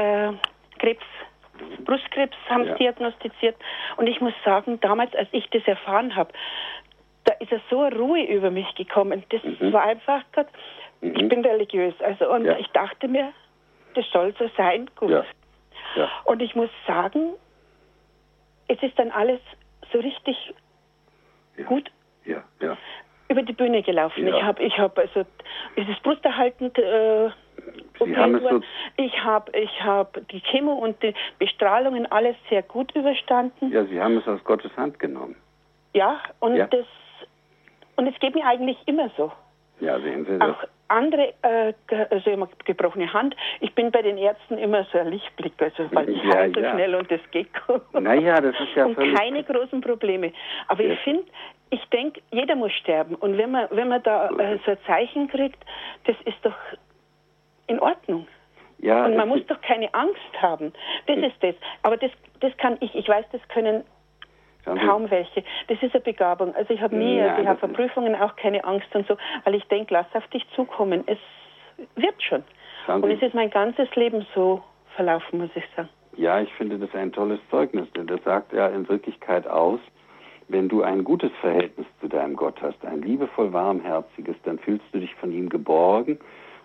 Brustkrebs haben sie diagnostiziert. Und ich muss sagen, damals, als ich das erfahren habe, da ist so eine Ruhe über mich gekommen. Das war einfach Gott. Ich bin religiös. Also, und ich dachte mir, das soll so sein, gut. Ja. Ja. Und ich muss sagen, es ist dann alles so richtig gut über die Bühne gelaufen. Ja. Ich habe also dieses Brusterhalten ich habe die Chemo und die Bestrahlungen alles sehr gut überstanden. Ja, Sie haben es aus Gottes Hand genommen. Ja, und es geht mir eigentlich immer so. Ja, sehen Sie das. Auch andere, also immer gebrochene Hand. Ich bin bei den Ärzten immer so ein Lichtblick, also weil ich heile so schnell und das geht gut. Naja, das ist ja und keine großen Probleme. Aber ich denke, jeder muss sterben. Und wenn man da so ein Zeichen kriegt, das ist doch in Ordnung. Ja, und man muss doch keine Angst haben. Das ist das. Aber das kann ich weiß, das können kaum welche. Das ist eine Begabung. Also ich habe ich habe vor Prüfungen auch keine Angst und so, weil ich denke, lass auf dich zukommen. Es wird schon. Und es ist mein ganzes Leben so verlaufen, muss ich sagen. Ja, ich finde das ein tolles Zeugnis, denn das sagt ja in Wirklichkeit aus, wenn du ein gutes Verhältnis zu deinem Gott hast, ein liebevoll warmherziges, dann fühlst du dich von ihm geborgen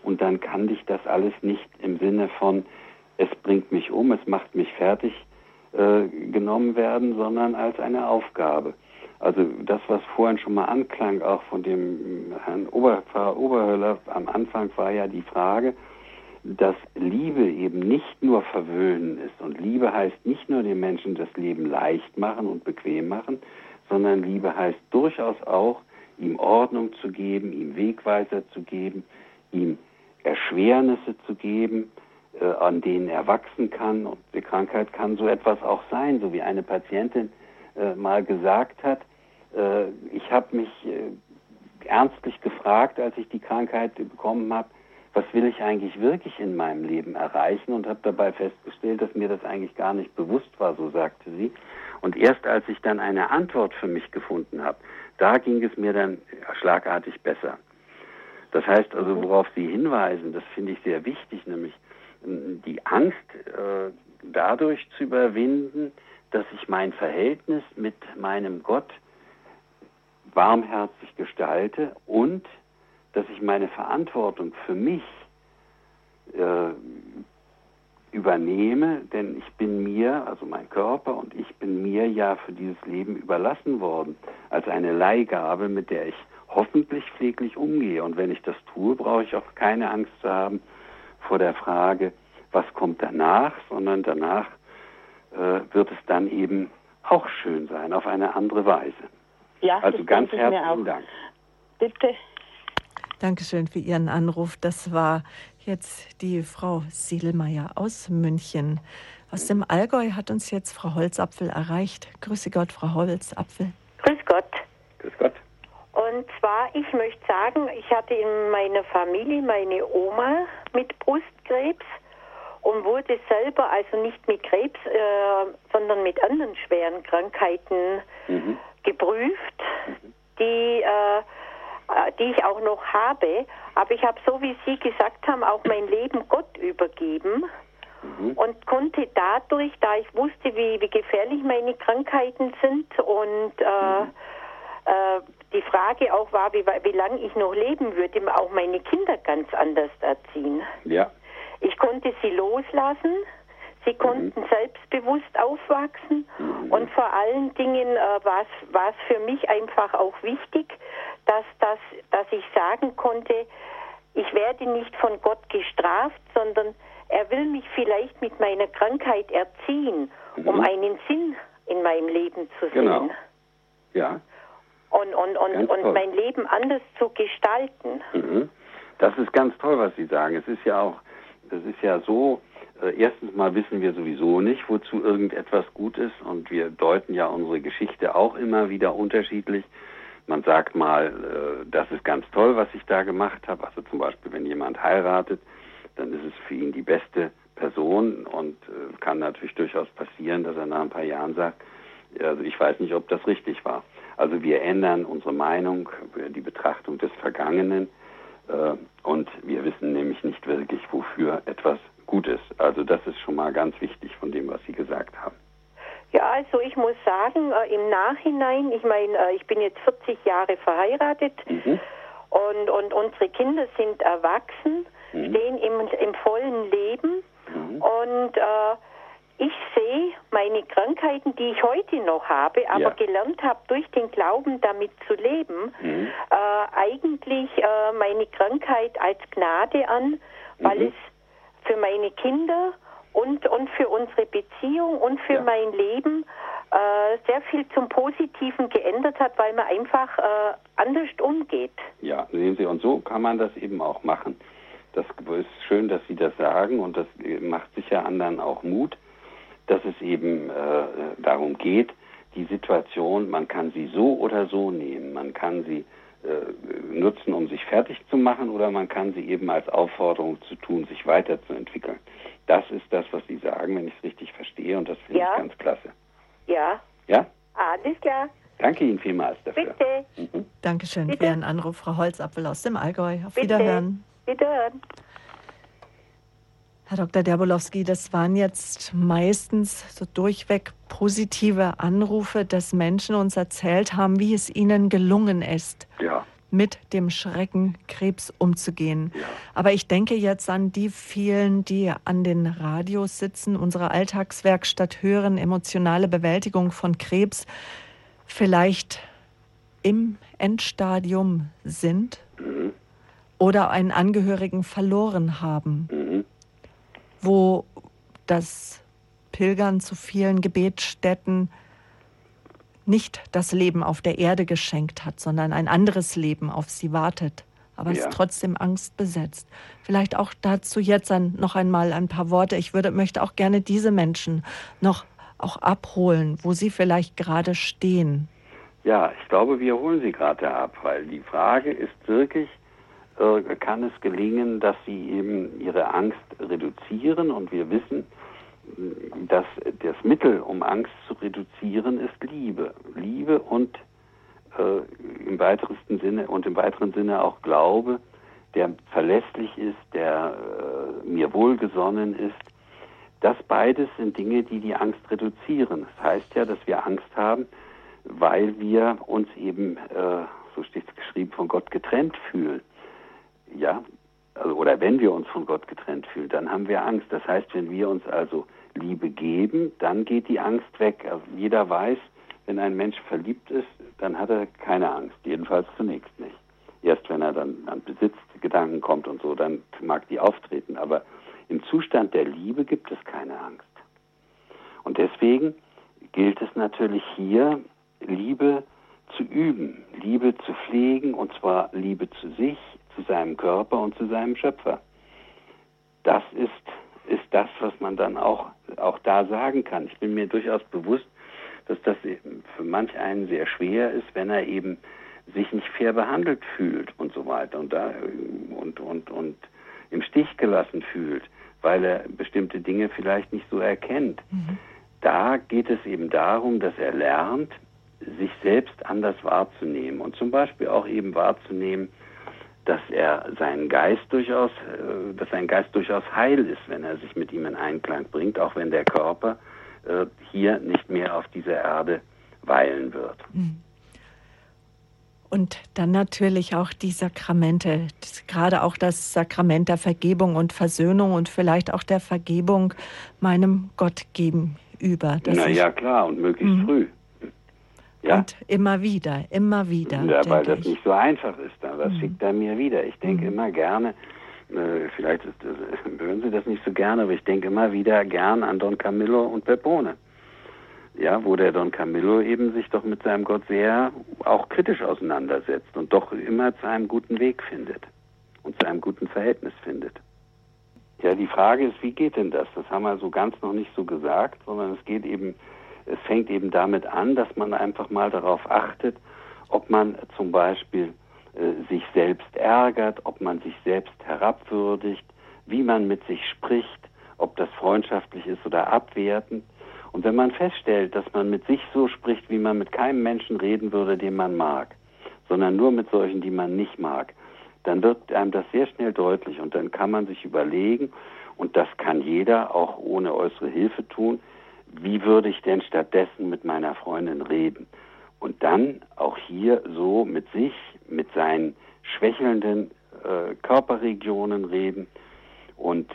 und dann kann dich das alles nicht im Sinne von, es bringt mich um, es macht mich fertig, genommen werden, sondern als eine Aufgabe. Also das, was vorhin schon mal anklang, auch von dem Herrn Pfarrer Oberhöller am Anfang, war ja die Frage, dass Liebe eben nicht nur verwöhnen ist. Und Liebe heißt nicht nur den Menschen das Leben leicht machen und bequem machen, sondern Liebe heißt durchaus auch, ihm Ordnung zu geben, ihm Wegweiser zu geben, ihm Erschwernisse zu geben, an denen er wachsen kann. Und die Krankheit kann so etwas auch sein, so wie eine Patientin mal gesagt hat. Ich habe mich ernstlich gefragt, als ich die Krankheit bekommen habe, was will ich eigentlich wirklich in meinem Leben erreichen, und habe dabei festgestellt, dass mir das eigentlich gar nicht bewusst war, so sagte sie. Und erst als ich dann eine Antwort für mich gefunden habe, da ging es mir dann schlagartig besser. Das heißt also, worauf Sie hinweisen, das finde ich sehr wichtig, nämlich die Angst dadurch zu überwinden, dass ich mein Verhältnis mit meinem Gott warmherzig gestalte und dass ich meine Verantwortung für mich übernehme, denn ich bin mir, also mein Körper und ich bin mir ja für dieses Leben überlassen worden, als eine Leihgabe, mit der ich hoffentlich pfleglich umgehe. Und wenn ich das tue, brauche ich auch keine Angst zu haben vor der Frage, was kommt danach, sondern danach wird es dann eben auch schön sein, auf eine andere Weise. Ja, also ganz herzlichen Dank. Bitte. Dankeschön für Ihren Anruf. Das war jetzt die Frau Siedelmeier aus München. Aus dem Allgäu hat uns jetzt Frau Holzapfel erreicht. Grüße Gott, Frau Holzapfel. Grüß Gott. Grüß Gott. Und zwar, ich möchte sagen, ich hatte in meiner Familie meine Oma mit Brustkrebs und wurde selber, also nicht mit Krebs, sondern mit anderen schweren Krankheiten geprüft, die ich auch noch habe. Aber ich habe, so wie Sie gesagt haben, auch mein Leben Gott übergeben und konnte dadurch, da ich wusste, wie gefährlich meine Krankheiten sind und die Frage auch war, wie lange ich noch leben würde, auch meine Kinder ganz anders erziehen. Ja. Ich konnte sie loslassen, sie konnten selbstbewusst aufwachsen und vor allen Dingen war es für mich einfach auch wichtig, dass ich sagen konnte, ich werde nicht von Gott gestraft, sondern er will mich vielleicht mit meiner Krankheit erziehen, um einen Sinn in meinem Leben zu sehen. Genau. Ja. Und mein Leben anders zu gestalten. Das ist ganz toll, was Sie sagen. Es ist ja so, erstens mal wissen wir sowieso nicht, wozu irgendetwas gut ist, und wir deuten ja unsere Geschichte auch immer wieder unterschiedlich. Man sagt mal, das ist ganz toll, was ich da gemacht habe. Also zum Beispiel, wenn jemand heiratet, dann ist es für ihn die beste Person, und kann natürlich durchaus passieren, dass er nach ein paar Jahren sagt, also ich weiß nicht, ob das richtig war. Also wir ändern unsere Meinung, die Betrachtung des Vergangenen, und wir wissen nämlich nicht wirklich, wofür etwas gut ist. Also das ist schon mal ganz wichtig von dem, was Sie gesagt haben. Ja, also ich muss sagen, im Nachhinein, ich meine, ich bin jetzt 40 Jahre verheiratet und unsere Kinder sind erwachsen, stehen im vollen Leben und ich sehe meine Krankheiten, die ich heute noch habe, aber gelernt habe, durch den Glauben damit zu leben, eigentlich meine Krankheit als Gnade an, weil es für meine Kinder und für unsere Beziehung und für mein Leben sehr viel zum Positiven geändert hat, weil man einfach anders umgeht. Ja, sehen Sie, und so kann man das eben auch machen. Das ist schön, dass Sie das sagen, und das macht sicher anderen auch Mut, dass es eben darum geht, die Situation, man kann sie so oder so nehmen. Man kann sie nutzen, um sich fertig zu machen, oder man kann sie eben als Aufforderung zu tun, sich weiterzuentwickeln. Das ist das, was Sie sagen, wenn ich es richtig verstehe, und das finde ich ganz klasse. Ja. Ja? Alles klar. Danke Ihnen vielmals dafür. Bitte. Dankeschön für Ihren Anruf, Frau Holzapfel aus dem Allgäu. Auf Bitte. Wiederhören. Wiederhören. Herr Dr. Derbolowski, das waren jetzt meistens so durchweg positive Anrufe, dass Menschen uns erzählt haben, wie es ihnen gelungen ist. Ja. mit dem Schrecken Krebs umzugehen. Ja. Aber ich denke jetzt an die vielen, die an den Radios sitzen, unsere Alltagswerkstatt hören, emotionale Bewältigung von Krebs, vielleicht im Endstadium sind oder einen Angehörigen verloren haben, wo das Pilgern zu vielen Gebetsstätten nicht das Leben auf der Erde geschenkt hat, sondern ein anderes Leben auf sie wartet, aber es trotzdem Angst besetzt. Vielleicht auch dazu jetzt noch einmal ein paar Worte. Ich möchte auch gerne diese Menschen noch auch abholen, wo sie vielleicht gerade stehen. Ja, ich glaube, wir holen sie gerade ab, weil die Frage ist wirklich, kann es gelingen, dass sie eben ihre Angst reduzieren? Und wir wissen, dass das Mittel, um Angst zu reduzieren, ist Liebe. Liebe und im weitesten Sinne auch Glaube, der verlässlich ist, der mir wohlgesonnen ist. Das beides sind Dinge, die die Angst reduzieren. Das heißt ja, dass wir Angst haben, weil wir uns eben, so steht es geschrieben, von Gott getrennt fühlen. Ja, also, oder wenn wir uns von Gott getrennt fühlen, dann haben wir Angst. Das heißt, wenn wir uns also Liebe geben, dann geht die Angst weg. Also jeder weiß, wenn ein Mensch verliebt ist, dann hat er keine Angst, jedenfalls zunächst nicht. Erst wenn er dann an Besitzgedanken kommt und so, dann mag die auftreten. Aber im Zustand der Liebe gibt es keine Angst. Und deswegen gilt es natürlich hier, Liebe zu üben, Liebe zu pflegen, und zwar Liebe zu sich, zu seinem Körper und zu seinem Schöpfer. Das ist das, was man dann auch da sagen kann. Ich bin mir durchaus bewusst, dass das für manch einen sehr schwer ist, wenn er eben sich nicht fair behandelt fühlt und so weiter und im Stich gelassen fühlt, weil er bestimmte Dinge vielleicht nicht so erkennt. Da geht es eben darum, dass er lernt, sich selbst anders wahrzunehmen und zum Beispiel auch eben wahrzunehmen, dass sein Geist durchaus heil ist, wenn er sich mit ihm in Einklang bringt, auch wenn der Körper hier nicht mehr auf dieser Erde weilen wird. Und dann natürlich auch die Sakramente, gerade auch das Sakrament der Vergebung und vielleicht auch der Vergebung meinem Gott gegenüber. Ja, klar, und möglichst früh. Ja. Und immer wieder. Ja, weil das nicht so einfach ist. Was schickt er mir wieder? Ich denke immer gerne, vielleicht hören Sie das nicht so gerne, aber ich denke immer wieder gern an Don Camillo und Peppone. Ja, wo der Don Camillo eben sich doch mit seinem Gott sehr auch kritisch auseinandersetzt und doch immer zu einem guten Weg findet und zu einem guten Verhältnis findet. Ja, die Frage ist, wie geht denn das? Das haben wir so ganz noch nicht so gesagt, sondern es fängt eben damit an, dass man einfach mal darauf achtet, ob man zum Beispiel sich selbst ärgert, ob man sich selbst herabwürdigt, wie man mit sich spricht, ob das freundschaftlich ist oder abwertend. Und wenn man feststellt, dass man mit sich so spricht, wie man mit keinem Menschen reden würde, den man mag, sondern nur mit solchen, die man nicht mag, dann wird einem das sehr schnell deutlich und dann kann man sich überlegen, und das kann jeder auch ohne äußere Hilfe tun, wie würde ich denn stattdessen mit meiner Freundin reden? Und dann auch hier so mit sich, mit seinen schwächelnden Körperregionen reden und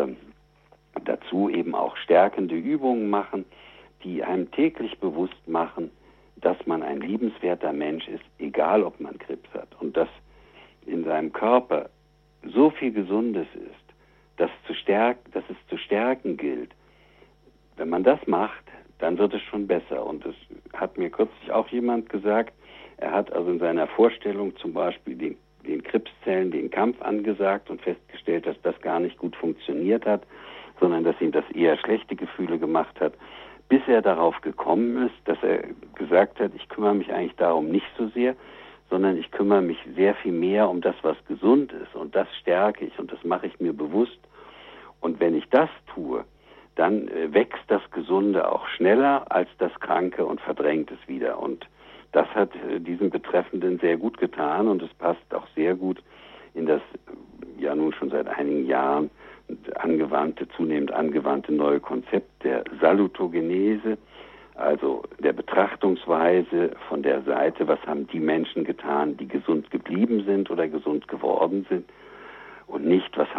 dazu eben auch stärkende Übungen machen, die einem täglich bewusst machen, dass man ein liebenswerter Mensch ist, egal ob man Krebs hat. Und dass in seinem Körper so viel Gesundes ist, dass es zu stärken gilt. Wenn man das macht, dann wird es schon besser. Und es hat mir kürzlich auch jemand gesagt, er hat also in seiner Vorstellung zum Beispiel den Krebszellen den Kampf angesagt und festgestellt, dass das gar nicht gut funktioniert hat, sondern dass ihm das eher schlechte Gefühle gemacht hat, bis er darauf gekommen ist, dass er gesagt hat, ich kümmere mich eigentlich darum nicht so sehr, sondern ich kümmere mich sehr viel mehr um das, was gesund ist, und das stärke ich und das mache ich mir bewusst. Und wenn ich das tue, dann wächst das Gesunde auch schneller als das Kranke und verdrängt es wieder. Und das hat diesem Betreffenden sehr gut getan, und es passt auch sehr gut in das ja nun schon seit einigen Jahren zunehmend angewandte neue Konzept der Salutogenese, Also der Betrachtungsweise von der Seite, was haben die Menschen getan, die gesund geblieben sind oder gesund geworden sind, und nicht, was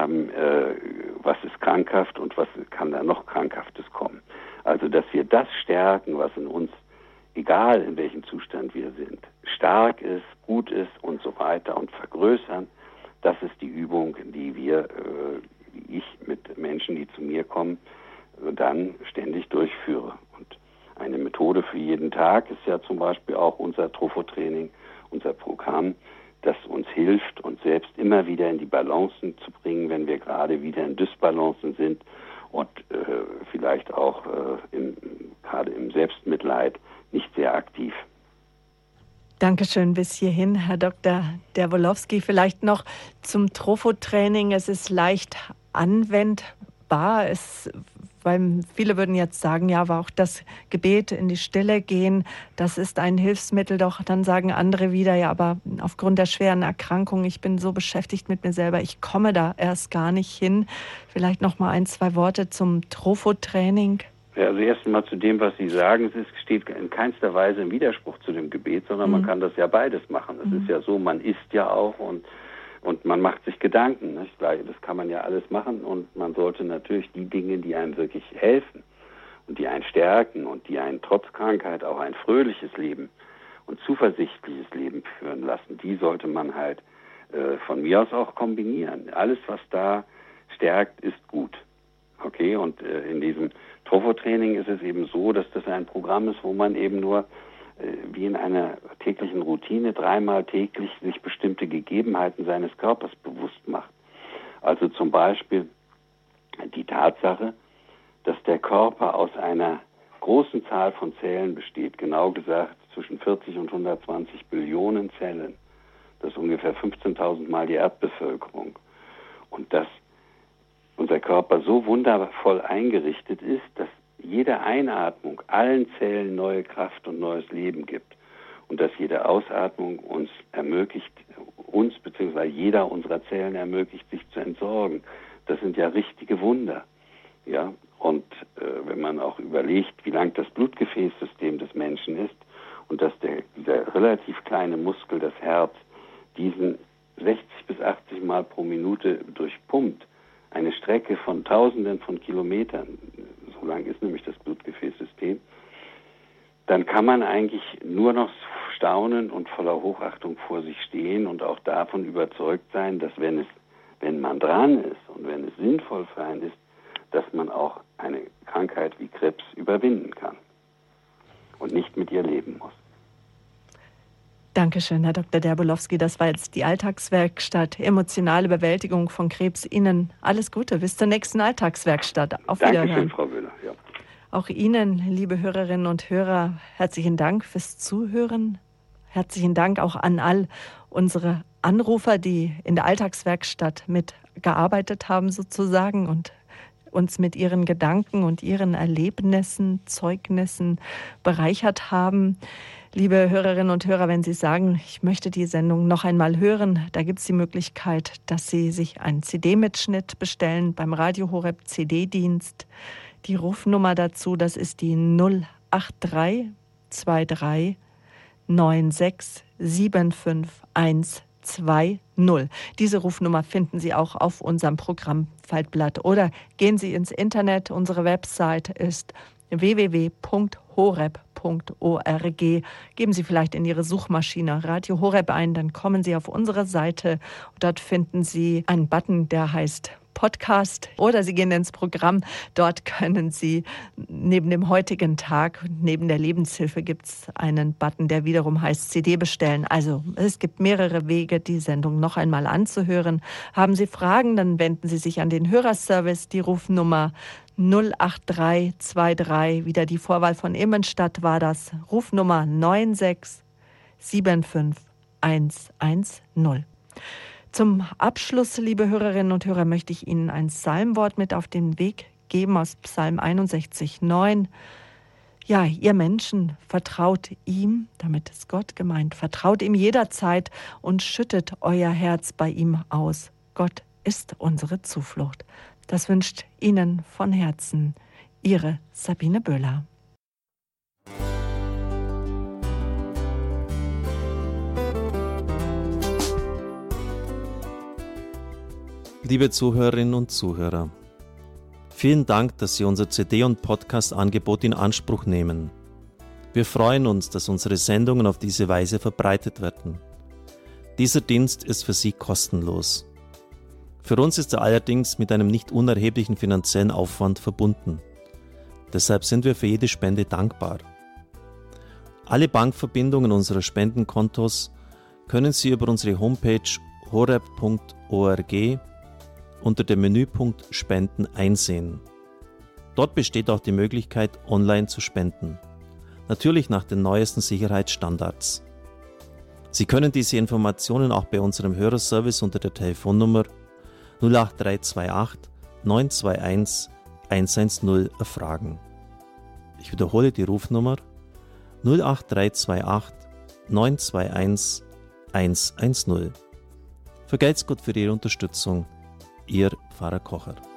ist krankhaft und was kann da noch Krankhaftes kommen. Also, dass wir das stärken, was in uns, egal in welchem Zustand wir sind, stark ist, gut ist und so weiter, und vergrößern, das ist die Übung, die ich mit Menschen, die zu mir kommen, dann ständig durchführe. Und eine Methode für jeden Tag ist ja zum Beispiel auch unser Tropho-Training, unser Programm, das uns hilft, uns selbst immer wieder in die Balancen zu bringen, wenn wir gerade wieder in Dysbalancen sind und vielleicht auch gerade im Selbstmitleid nicht sehr aktiv. Dankeschön bis hierhin, Herr Dr. Derbolowski. Vielleicht noch zum Tropho-Training. Es ist leicht anwendbar. Weil viele würden jetzt sagen, ja, aber auch das Gebet in die Stille gehen, das ist ein Hilfsmittel. Doch dann sagen andere wieder, ja, aber aufgrund der schweren Erkrankung, ich bin so beschäftigt mit mir selber, ich komme da erst gar nicht hin. Vielleicht noch mal 1, 2 Worte zum Tropho-Training. Ja, also erst einmal zu dem, was Sie sagen, es steht in keinster Weise im Widerspruch zu dem Gebet, sondern man kann das ja beides machen. Es ist ja so, man isst ja auch und man macht sich Gedanken. Nicht? Das kann man ja alles machen, und man sollte natürlich die Dinge, die einem wirklich helfen und die einen stärken und die einen trotz Krankheit auch ein fröhliches Leben und zuversichtliches Leben führen lassen, die sollte man halt von mir aus auch kombinieren. Alles, was da stärkt, ist gut. Okay, und in diesem Tropho-Training ist es eben so, dass das ein Programm ist, wo man eben nur wie in einer täglichen Routine 3-mal täglich sich bestimmte Gegebenheiten seines Körpers bewusst macht. Also zum Beispiel die Tatsache, dass der Körper aus einer großen Zahl von Zellen besteht, genau gesagt zwischen 40 und 120 Billionen Zellen. Das ist ungefähr 15.000 Mal die Erdbevölkerung. Und dass unser Körper so wundervoll eingerichtet ist, dass jede Einatmung allen Zellen neue Kraft und neues Leben gibt, und dass jede Ausatmung uns bzw. jeder unserer Zellen ermöglicht, sich zu entsorgen. Das sind ja richtige Wunder. Ja? Und wenn man auch überlegt, wie lang das Blutgefäßsystem des Menschen ist und dass dieser relativ kleine Muskel, das Herz, diesen 60 bis 80 Mal pro Minute durchpumpt, eine Strecke von Tausenden von Kilometern, so lang ist nämlich das Blutgefäßsystem, dann kann man eigentlich nur noch staunen und voller Hochachtung vor sich stehen und auch davon überzeugt sein, dass wenn man dran ist und wenn es sinnvoll für einen ist, dass man auch eine Krankheit wie Krebs überwinden kann und nicht mit ihr leben muss. Dankeschön, Herr Dr. Derbolowski. Das war jetzt die Alltagswerkstatt Emotionale Bewältigung von Krebs. Ihnen alles Gute. Bis zur nächsten Alltagswerkstatt. Auf Wiederhören. Dankeschön, Frau Wöhler. Ja. Auch Ihnen, liebe Hörerinnen und Hörer, herzlichen Dank fürs Zuhören. Herzlichen Dank auch an all unsere Anrufer, die in der Alltagswerkstatt mitgearbeitet haben sozusagen und uns mit ihren Gedanken und ihren Erlebnissen, Zeugnissen bereichert haben. Liebe Hörerinnen und Hörer, wenn Sie sagen, ich möchte die Sendung noch einmal hören, da gibt es die Möglichkeit, dass Sie sich einen CD-Mitschnitt bestellen beim Radio Horeb CD-Dienst. Die Rufnummer dazu, das ist die 083 23 96 75 120. Diese Rufnummer finden Sie auch auf unserem Programmfaltblatt. Oder gehen Sie ins Internet. Unsere Website ist www.horeb.org. Geben Sie vielleicht in Ihre Suchmaschine Radio Horeb ein, dann kommen Sie auf unsere Seite. Dort finden Sie einen Button, der heißt Podcast, oder Sie gehen ins Programm. Dort können Sie neben dem heutigen Tag, neben der Lebenshilfe, gibt es einen Button, der wiederum heißt CD bestellen. Also es gibt mehrere Wege, die Sendung noch einmal anzuhören. Haben Sie Fragen, dann wenden Sie sich an den Hörerservice. Die Rufnummer 08323, wieder die Vorwahl von Immenstadt war das, Rufnummer 9675110. Zum Abschluss, liebe Hörerinnen und Hörer, möchte ich Ihnen ein Psalmwort mit auf den Weg geben aus Psalm 61,9. Ja, ihr Menschen, vertraut ihm, damit ist Gott gemeint, vertraut ihm jederzeit und schüttet euer Herz bei ihm aus. Gott ist unsere Zuflucht. Das wünscht Ihnen von Herzen Ihre Sabine Böhler. Liebe Zuhörerinnen und Zuhörer, vielen Dank, dass Sie unser CD- und Podcast-Angebot in Anspruch nehmen. Wir freuen uns, dass unsere Sendungen auf diese Weise verbreitet werden. Dieser Dienst ist für Sie kostenlos. Für uns ist er allerdings mit einem nicht unerheblichen finanziellen Aufwand verbunden. Deshalb sind wir für jede Spende dankbar. Alle Bankverbindungen unserer Spendenkontos können Sie über unsere Homepage horeb.org unter dem Menüpunkt Spenden einsehen. Dort besteht auch die Möglichkeit, online zu spenden. Natürlich nach den neuesten Sicherheitsstandards. Sie können diese Informationen auch bei unserem Hörerservice unter der Telefonnummer 08328 921 110 erfragen. Ich wiederhole die Rufnummer 08328 921 110. Vergelt's Gott für Ihre Unterstützung. Ihr Pfarrer Kocher.